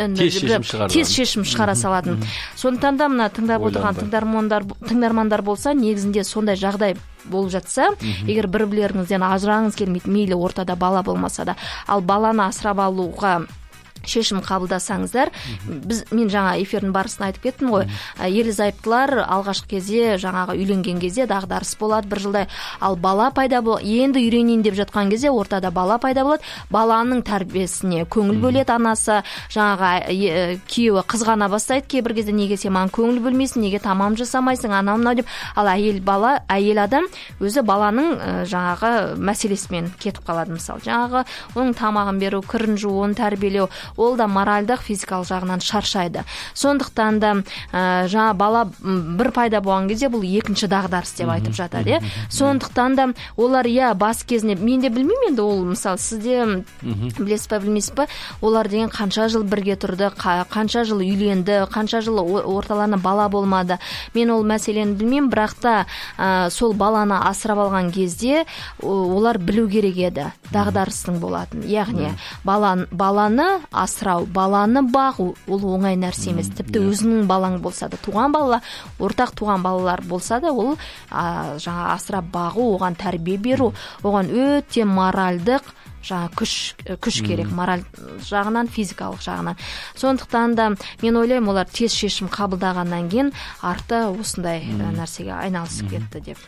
тез шешім шығара салатын. Сондықтан да мына тыңдап отырған тыңдармандар болса, негізінде сондай жағдай болып жатса, егер бір-бірлеріңізден ажырағыңыз келмейді, мейлі ортада бала болмаса да, ал баланы асырап алуға шешім қабылдасаңыздар, мен жаңа эфирдің барысында айтып кеттім ғой, ерлі-зайыптылар алғашқы кезде жаңағы үйленген кезде дағдарыс болады бір жылдай, ал бала пайда енді үйренейін деп жатқан кезде ортада бала пайда болады, баланың тәрбиесіне көңіл бөледі анасы, жаңағы күйеуі қызғана бастайды кейбір кезде, неге сен маған көңіл бөлмейсің, неге тамам жасамайсың, анау-мынау деп, ал әйел адам өзі баланың жаңағы мәселесімен кетіп қалады. Мысалы, жаңағы оның тамағын беру, кірін жуу, оны тәрбиелеу, ол да моральдық, физикалық жағынан шаршайды. Сондықтан да жаңа бала бір пайда болған кезде бұл екінші дағдарыс деп айтып жатады. Сондықтан да олар бас кезінде, мен де білмеймін енді, ол мысалы сізде білесіз ба, білмейсіз ба, олар деген қанша жыл бірге тұрды, қанша жыл үйленді, қанша жыл орталарына бала болмады. Мен ол мәселені білмеймін, бірақ та сол баланы асырап алған кезде олар білу керек еді дағдарыстың болатын. Яғни баланы асырау, баланы бағу ол оңай нәрсе емес. Тіпті өзінің балаң болса да, туған бала, ортақ туған балалар болса да, ол жаңа асырап бағу, оған тәрбие беру, оған өте моральдық жаңа күш керек, мораль жағынан, физикалық жағынан. Сондықтан да мен ойлаймын, олар тез шешім қабылдағаннан кейін арты осындай нәрсеге айналысып кетті деп.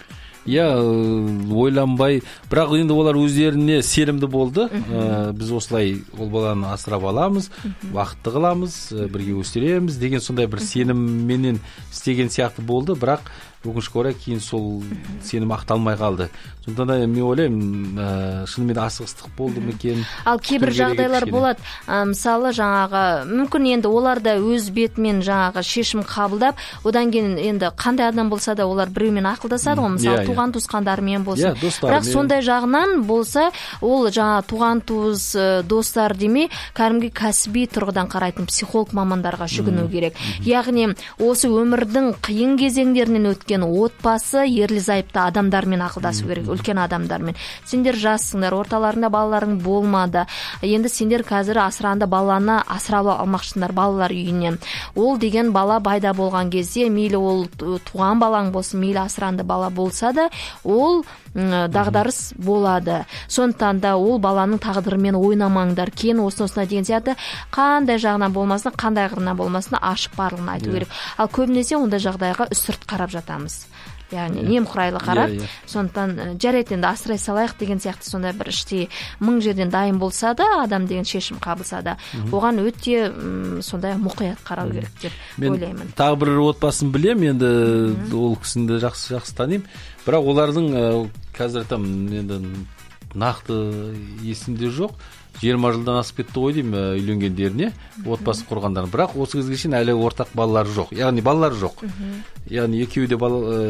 Ойланбай, бірақ енді олар өздеріне сенімді болды. Біз осылай ол баланы асырап аламыз, бақытты қыламыз, бірге өсіреміз деген сондай бір сенімменен істеген сияқты болды, бірақ өкінішке орай кейін сол сенім ақталмай қалды. Сондықтан да мен ойлаймын, шынымен асығыстық болды ма екен. Ал кейбір жағдайлар болады. Мысалы, жаңағы мүмкін енді олар да өз бетімен жаңағы шешім қабылдап, одан кейін енді қандай адам болса да олар біреумен ақылдасады ғой, мысалы туған туысқандарымен болсын. Бірақ сондай жағынан болса, ол жаңа туған туыс достар демей, кәдімгі кәсіби тұрғыдан қарайтын психолог мамандарға жүгіну керек. Яғни осы өмірдің қиын кезеңдерінен өткен отбасы ерлі-зайыпты адамдармен ақылдасу керек, үлкен адамдармен. Сендер жассыңдар, орталарында балаларың болмады. Енді сендер қазір асыранды баланы асырап алмақшысыңдар балалар үйінен. Ол деген бала пайда болған кезде, мейлі ол туған балаң болсын, мейлі асыранды бала болса да, ол дағдарыс болады. Сондықтан да ол баланың тағдырымен ойнамаңдар. Кейін осына деген сияқты қандай жағынан болмасын, қандай қырынан болмасын ашып барлығын айту керек. Ал көбінесе ондай жағдайға үстірт қарап жатамыз. Яғни немқұрайлы қарап, сондықтан жарайды енді асырай салайық деген сияқты сондай бір іштей мың жерден дайын болса да, адам деген шешім қабылса да, оған өте сондай мұқият қарау керек деп ойлаймын. Тағы бір отбасын білем, енді ол кісінді жақсы танимын, бірақ олардың қазір айтамын, енді нақты есімде жоқ. 20 жылдан асып кетті ғой деймін үйленгендеріне, отбасы құрғандар. Бірақ осы кезге шейін әлі ортақ балалары жоқ. Яғни балалары жоқ. Яғни екеуі де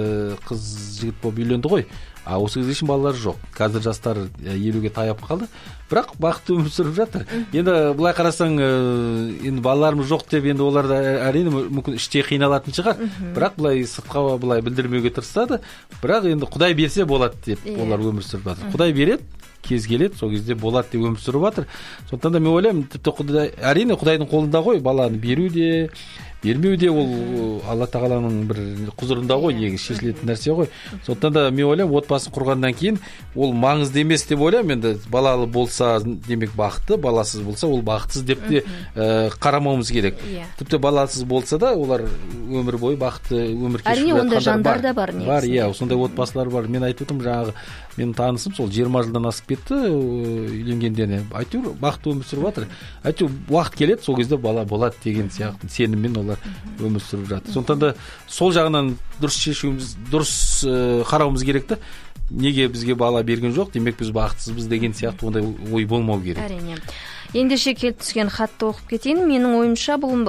қыз жігіт болып үйленді ғой. Осы кезге шейін балалары жоқ. Қазір жастар 50-ге таяп қалды. Бірақ бақытты өмір сүріп жатыр. Енді былай қарасаң, енді балаларымыз жоқ деп енді олар да әрине мүмкін іште қиналатын шығар. Бірақ былай сыртқа былай білдірмеуге тырысады. Бірақ енді Құдай берсе болады деп олар өмір сүріп жатыр. Құдай береді, кез келеді, сол кезде болады деп өмір сүріп жатыр. Сондықтан да мен ойлаймын, тіпті Құдай, әрине Құдайдың қолында ғой, баланы беру де, бермеу де ол Алла тағаланың бір құзырында ғой, негізі шешілетін нәрсе ғой. Сондықтан да мен ойлаймын, отбасын құрғаннан кейін ол маңызды емес деп ойлаймын. Енді балалы болса демек бақытты, баласыз болса ол бақытсыз деп те қарамауымыз керек. Тіпті баласыз болса да олар өмір бойы бақытты өмір кешіп жатқандар бар. Әрине ондай жандар да бар. Бар, сондай отбасылар бар. Мен айтып отырмын, жаңағы менің танысым сол 20 жылдан асып кетті үйленгендеріне. Әйтеуір бақытты өмір сүріп жатыр. Әйтеуір уақыт келеді, сол кезде бала болады деген сияқты сеніммен олар өмір сүріп жатыр. Сондықтан да сол жағынан дұрыс шешуіміз, дұрыс қарауымыз керек та. Неге бізге бала берген жоқ, демек біз бақытсызбыз деген сияқты ондай ой болмау керек. Әрине. Ендеше келіп түскен хатты оқып кетейін. Менің ойымша бұл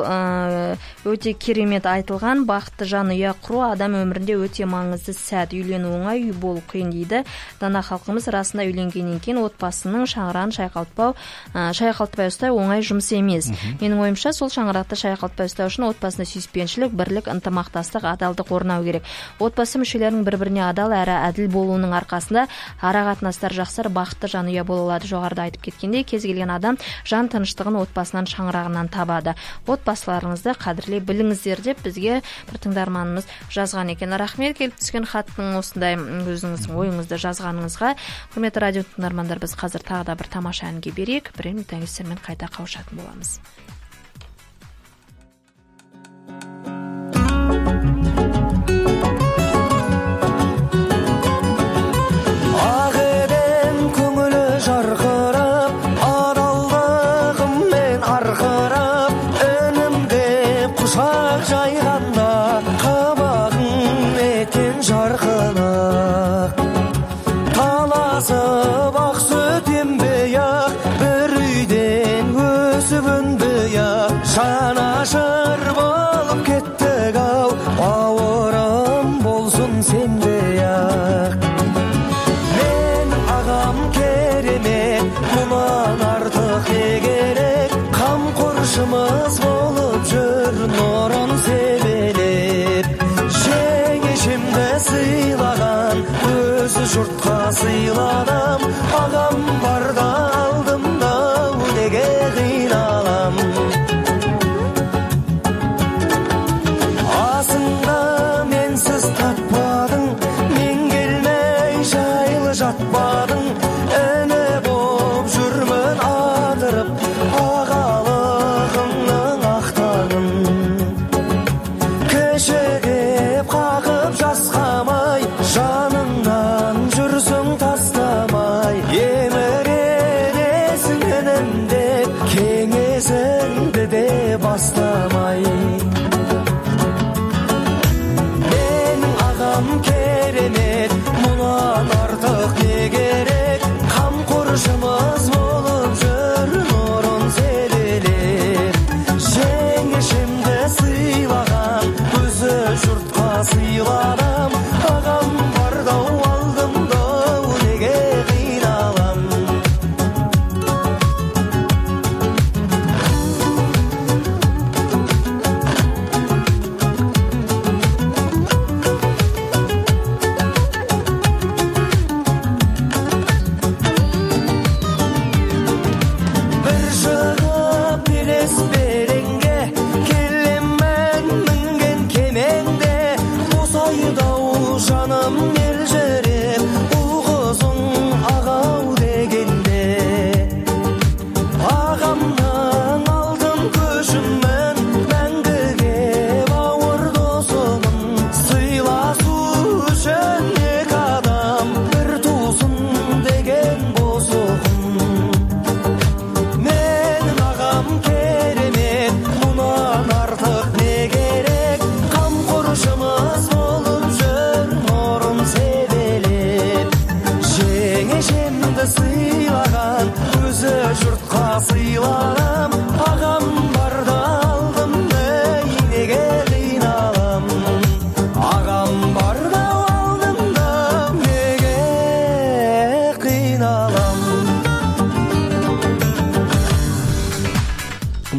өте керемет айтылған. Бақытты жанұя құру адам өмірінде өте маңызды сәт. Үйлену оңай, үй болу қиын дейді. Дана халқымыз расында үйленгеннен кейін отбасының шаңырағын шайқалтпай ұстау оңай жұмыс емес. Менің ойымша сол шаңырақты шайқалтпай ұстау үшін отбасында сүйіспеншілік, бірлік, ынтымақтастық, адалдық орнау керек. Отбасы мүшелерінің бір-біріне адал әрі әділ болуының арқасында ара қатынастар жақсарып, бақытты жанұя бола алады. Жоғарыда айтып кеткендей, кез келген адам жан тыныштығын отбасынан, шаңырағынан табады. Отбасыларыңызды қадірлей біліңіздер деп бізге бір тыңдарманымыз жазған екен. Рахмет келіп түскен хаттың осындай өзіңіздің ойыңызды жазғаныңызға. Құрметті радио тыңдармандар, біз қазір тағы да бір тамаша әнге берейік. Бір минуттан кейін сіздермен қайта қауышатын боламыз. Жанашыр болып кеттік ау, бауырым болсын сенде-ақ. Мен ағам керемет, мұнан артық не керек, қамқоршымыз болып жүр нұрын сен.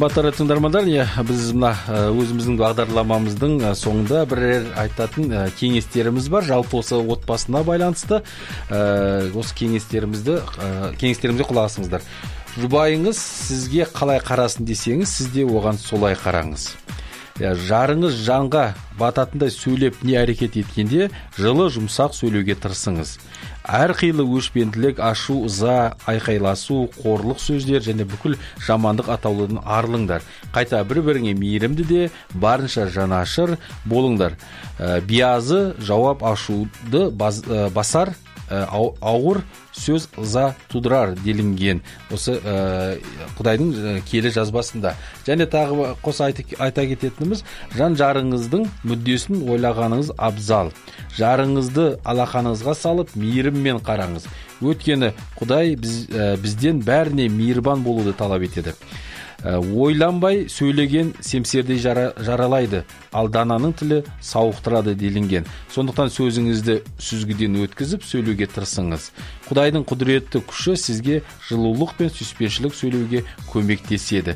Қымбатты тыңдармандар, біз мына өзіміздің бағдарламамыздың соңында бірер айтатын кеңестеріміз бар. Жалпы осы отбасына байланысты осы кеңестерімізге құлақ асыңыздар. Жұбайыңыз сізге қалай қарасын десеңіз, сіз де оған солай қараңыз. Жарыңыз жанға бататындай сөйлеп не әрекет еткенде, жылы жұмсақ сөйлеуге тырысыңыз. Әрқилы өшпенділік, ашу, ыза, айқайласу, қорлық сөздер және бүкіл жамандық атаулыдан арылыңдар. Қайта бір-біріңе мейірімді де, барынша жанашыр болыңдар. Биязы жауап ашуды басар, ауыр сөз ыза тудырар делінген осы Құдайдың киелі жазбасында. Және тағы қоса айта кететініміз, жан жарыңыздың мүддесін ойлағаныңыз абзал. Жарыңызды алақаныңызға салып мейіріммен қараңыз. Өйткені Құдай бізден бәріне мейірбан болуды талап етеді. Ойланбай сөйлеген семсердей жаралайды, ал дананың тілі сауықтырады делінген. Сондықтан сөзіңізді сүзгіден өткізіп сөйлеуге тырысыңыз. Құдайдың құдіретті күші сізге жылулық пен сүйіспеншілік сөйлеуге көмектеседі.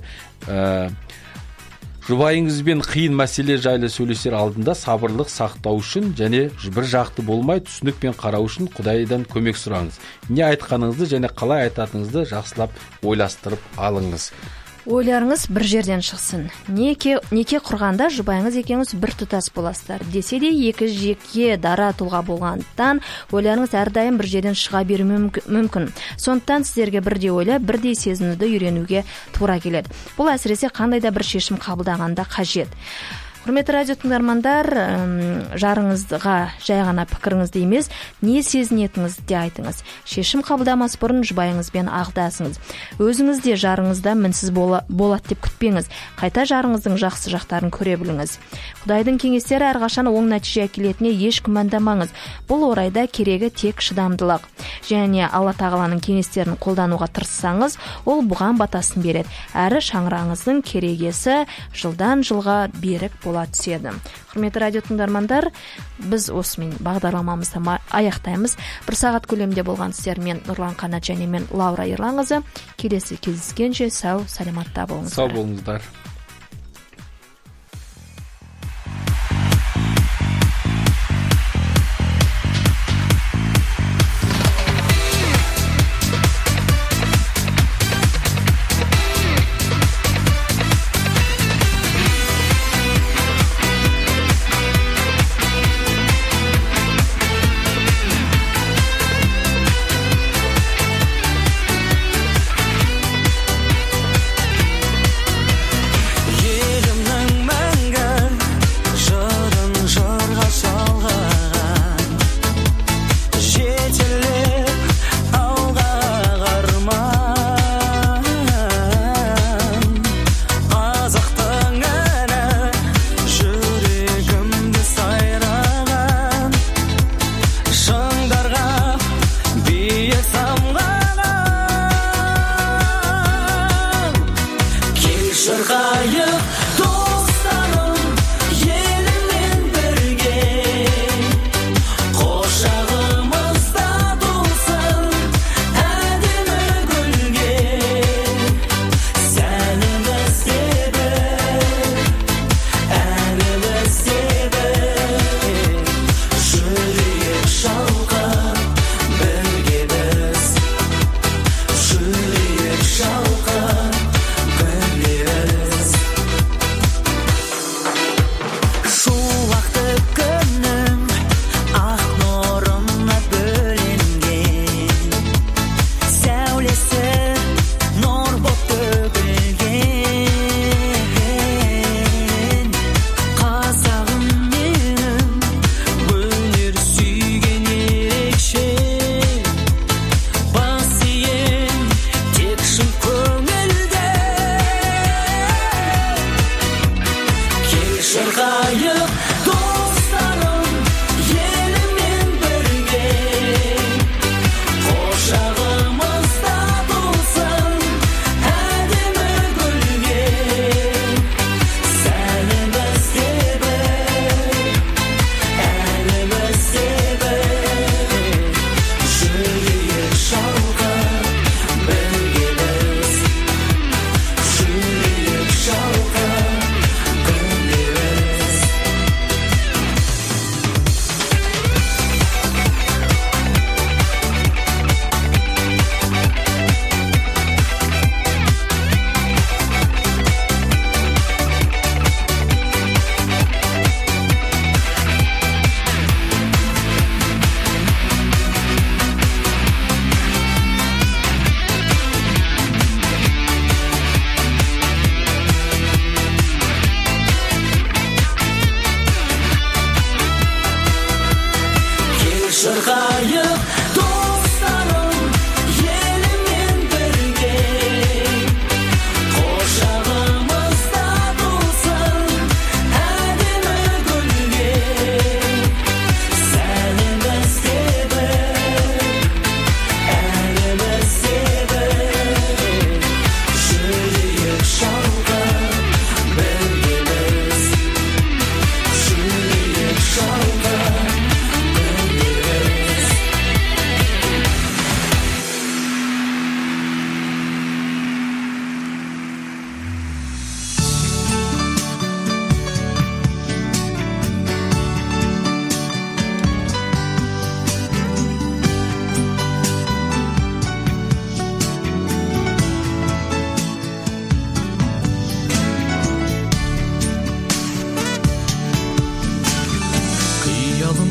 Жұбайыңызбен қиын мәселе жайлы сөйлесер алдында сабырлық сақтау үшін және бір жақты болмай түсінікпен қарау үшін Құдайдан көмек сұраңыз. Не айтқаныңызды және қалай айтатыныңызды жақсылап ойластырып алыңыз. Ойларыңыз бір жерден шықсын. Неке құрғанда жұбайыңыз екеуіңіз бір тұтас боласыздар. Десе де екі жеке дара тұлға болғандықтан ойларыңыз әрдайым бір жерден шыға беруі мүмкін. Сондықтан сіздерге бірдей ойлап, бірдей сезінуді үйренуге тура келеді. Бұл әсіресе қандай да бір шешім қабылдағанда қажет. Құрметті радио тыңдармандар, жарыңызға жай ғана пікіріңізді емес, не сезінетіңізді айтыңыз. Шешім қабылдамас бұрын жұбайыңызбен ақылдасыңыз. Өзіңіз де жарыңызда мінсіз болады деп күтпеңіз. Қайта жарыңыздың жақсы жақтарын көре біліңіз. Құдайдың кеңестері әрқашан оң нәтиже әкелетініне еш күмәндамаңыз. Бұл орайда керегі тек шыдамдылық. Және Алла тағаланың кеңестерін қолдануға тырыссаңыз, ол бұған батасын береді. Әрі шаңырағыңыздың керегесі жылдан жылға берік болады түседі. Құрметті радио тыңдармандар, біз осымен бағдарламамызды аяқтаймыз. Бір сағат көлемде болған сіздермен Нұрлан Қанат және мен Лаура Ерланқызы. Келесі кездескенше сау, саламатта болыңыздар. Сау болыңыздар.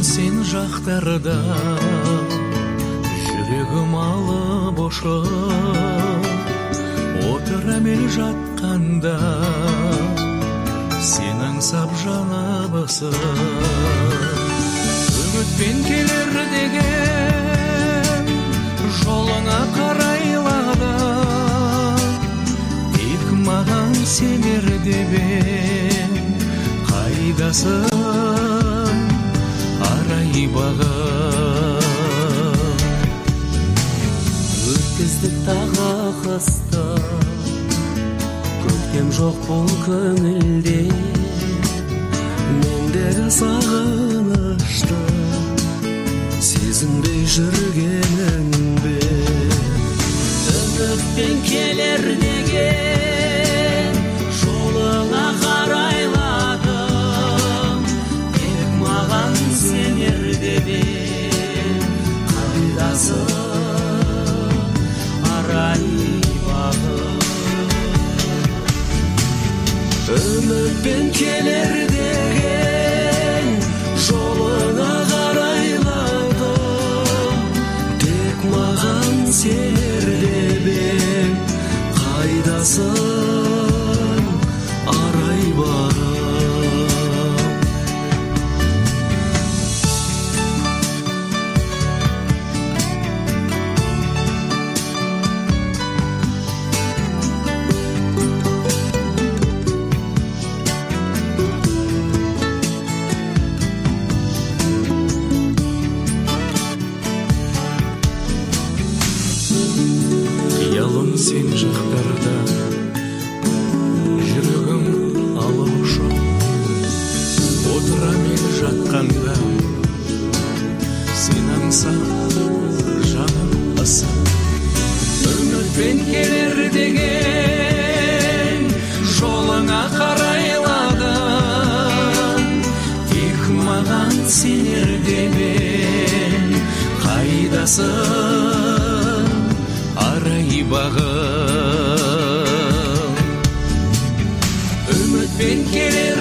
сен жақтарда жүрегім алып ұшып отыра мен жатқанда сен аңсап жанабысып үмітпен келер деген жолыңа қарайладым тек маған сенер деп ең қайдасың арай бағым өткіздік тағы қысты көктем жоқ бұл көңілде мендегі сағынышты сезінбей жүргенің бе үмітпен келер деген жолыңа қарайладым тек маған сенер деп ең қайдасың арай бағым үмітпен келер деген жолыңа қарайладым тек маған сенер деп ең қайдасың арай бағым сен жақтарда жүрегім алып ұшып отыра мен жатқанда сен аңсап жаным ысып үмітпен келер деген жолыңа қарайладым тек маған сенер деп ең қайдасың арай бағым үмітпен келер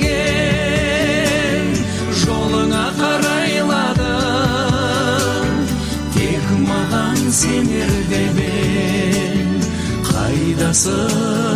деген жолыңа қарайладым тек маған сенер деп ең қайдасың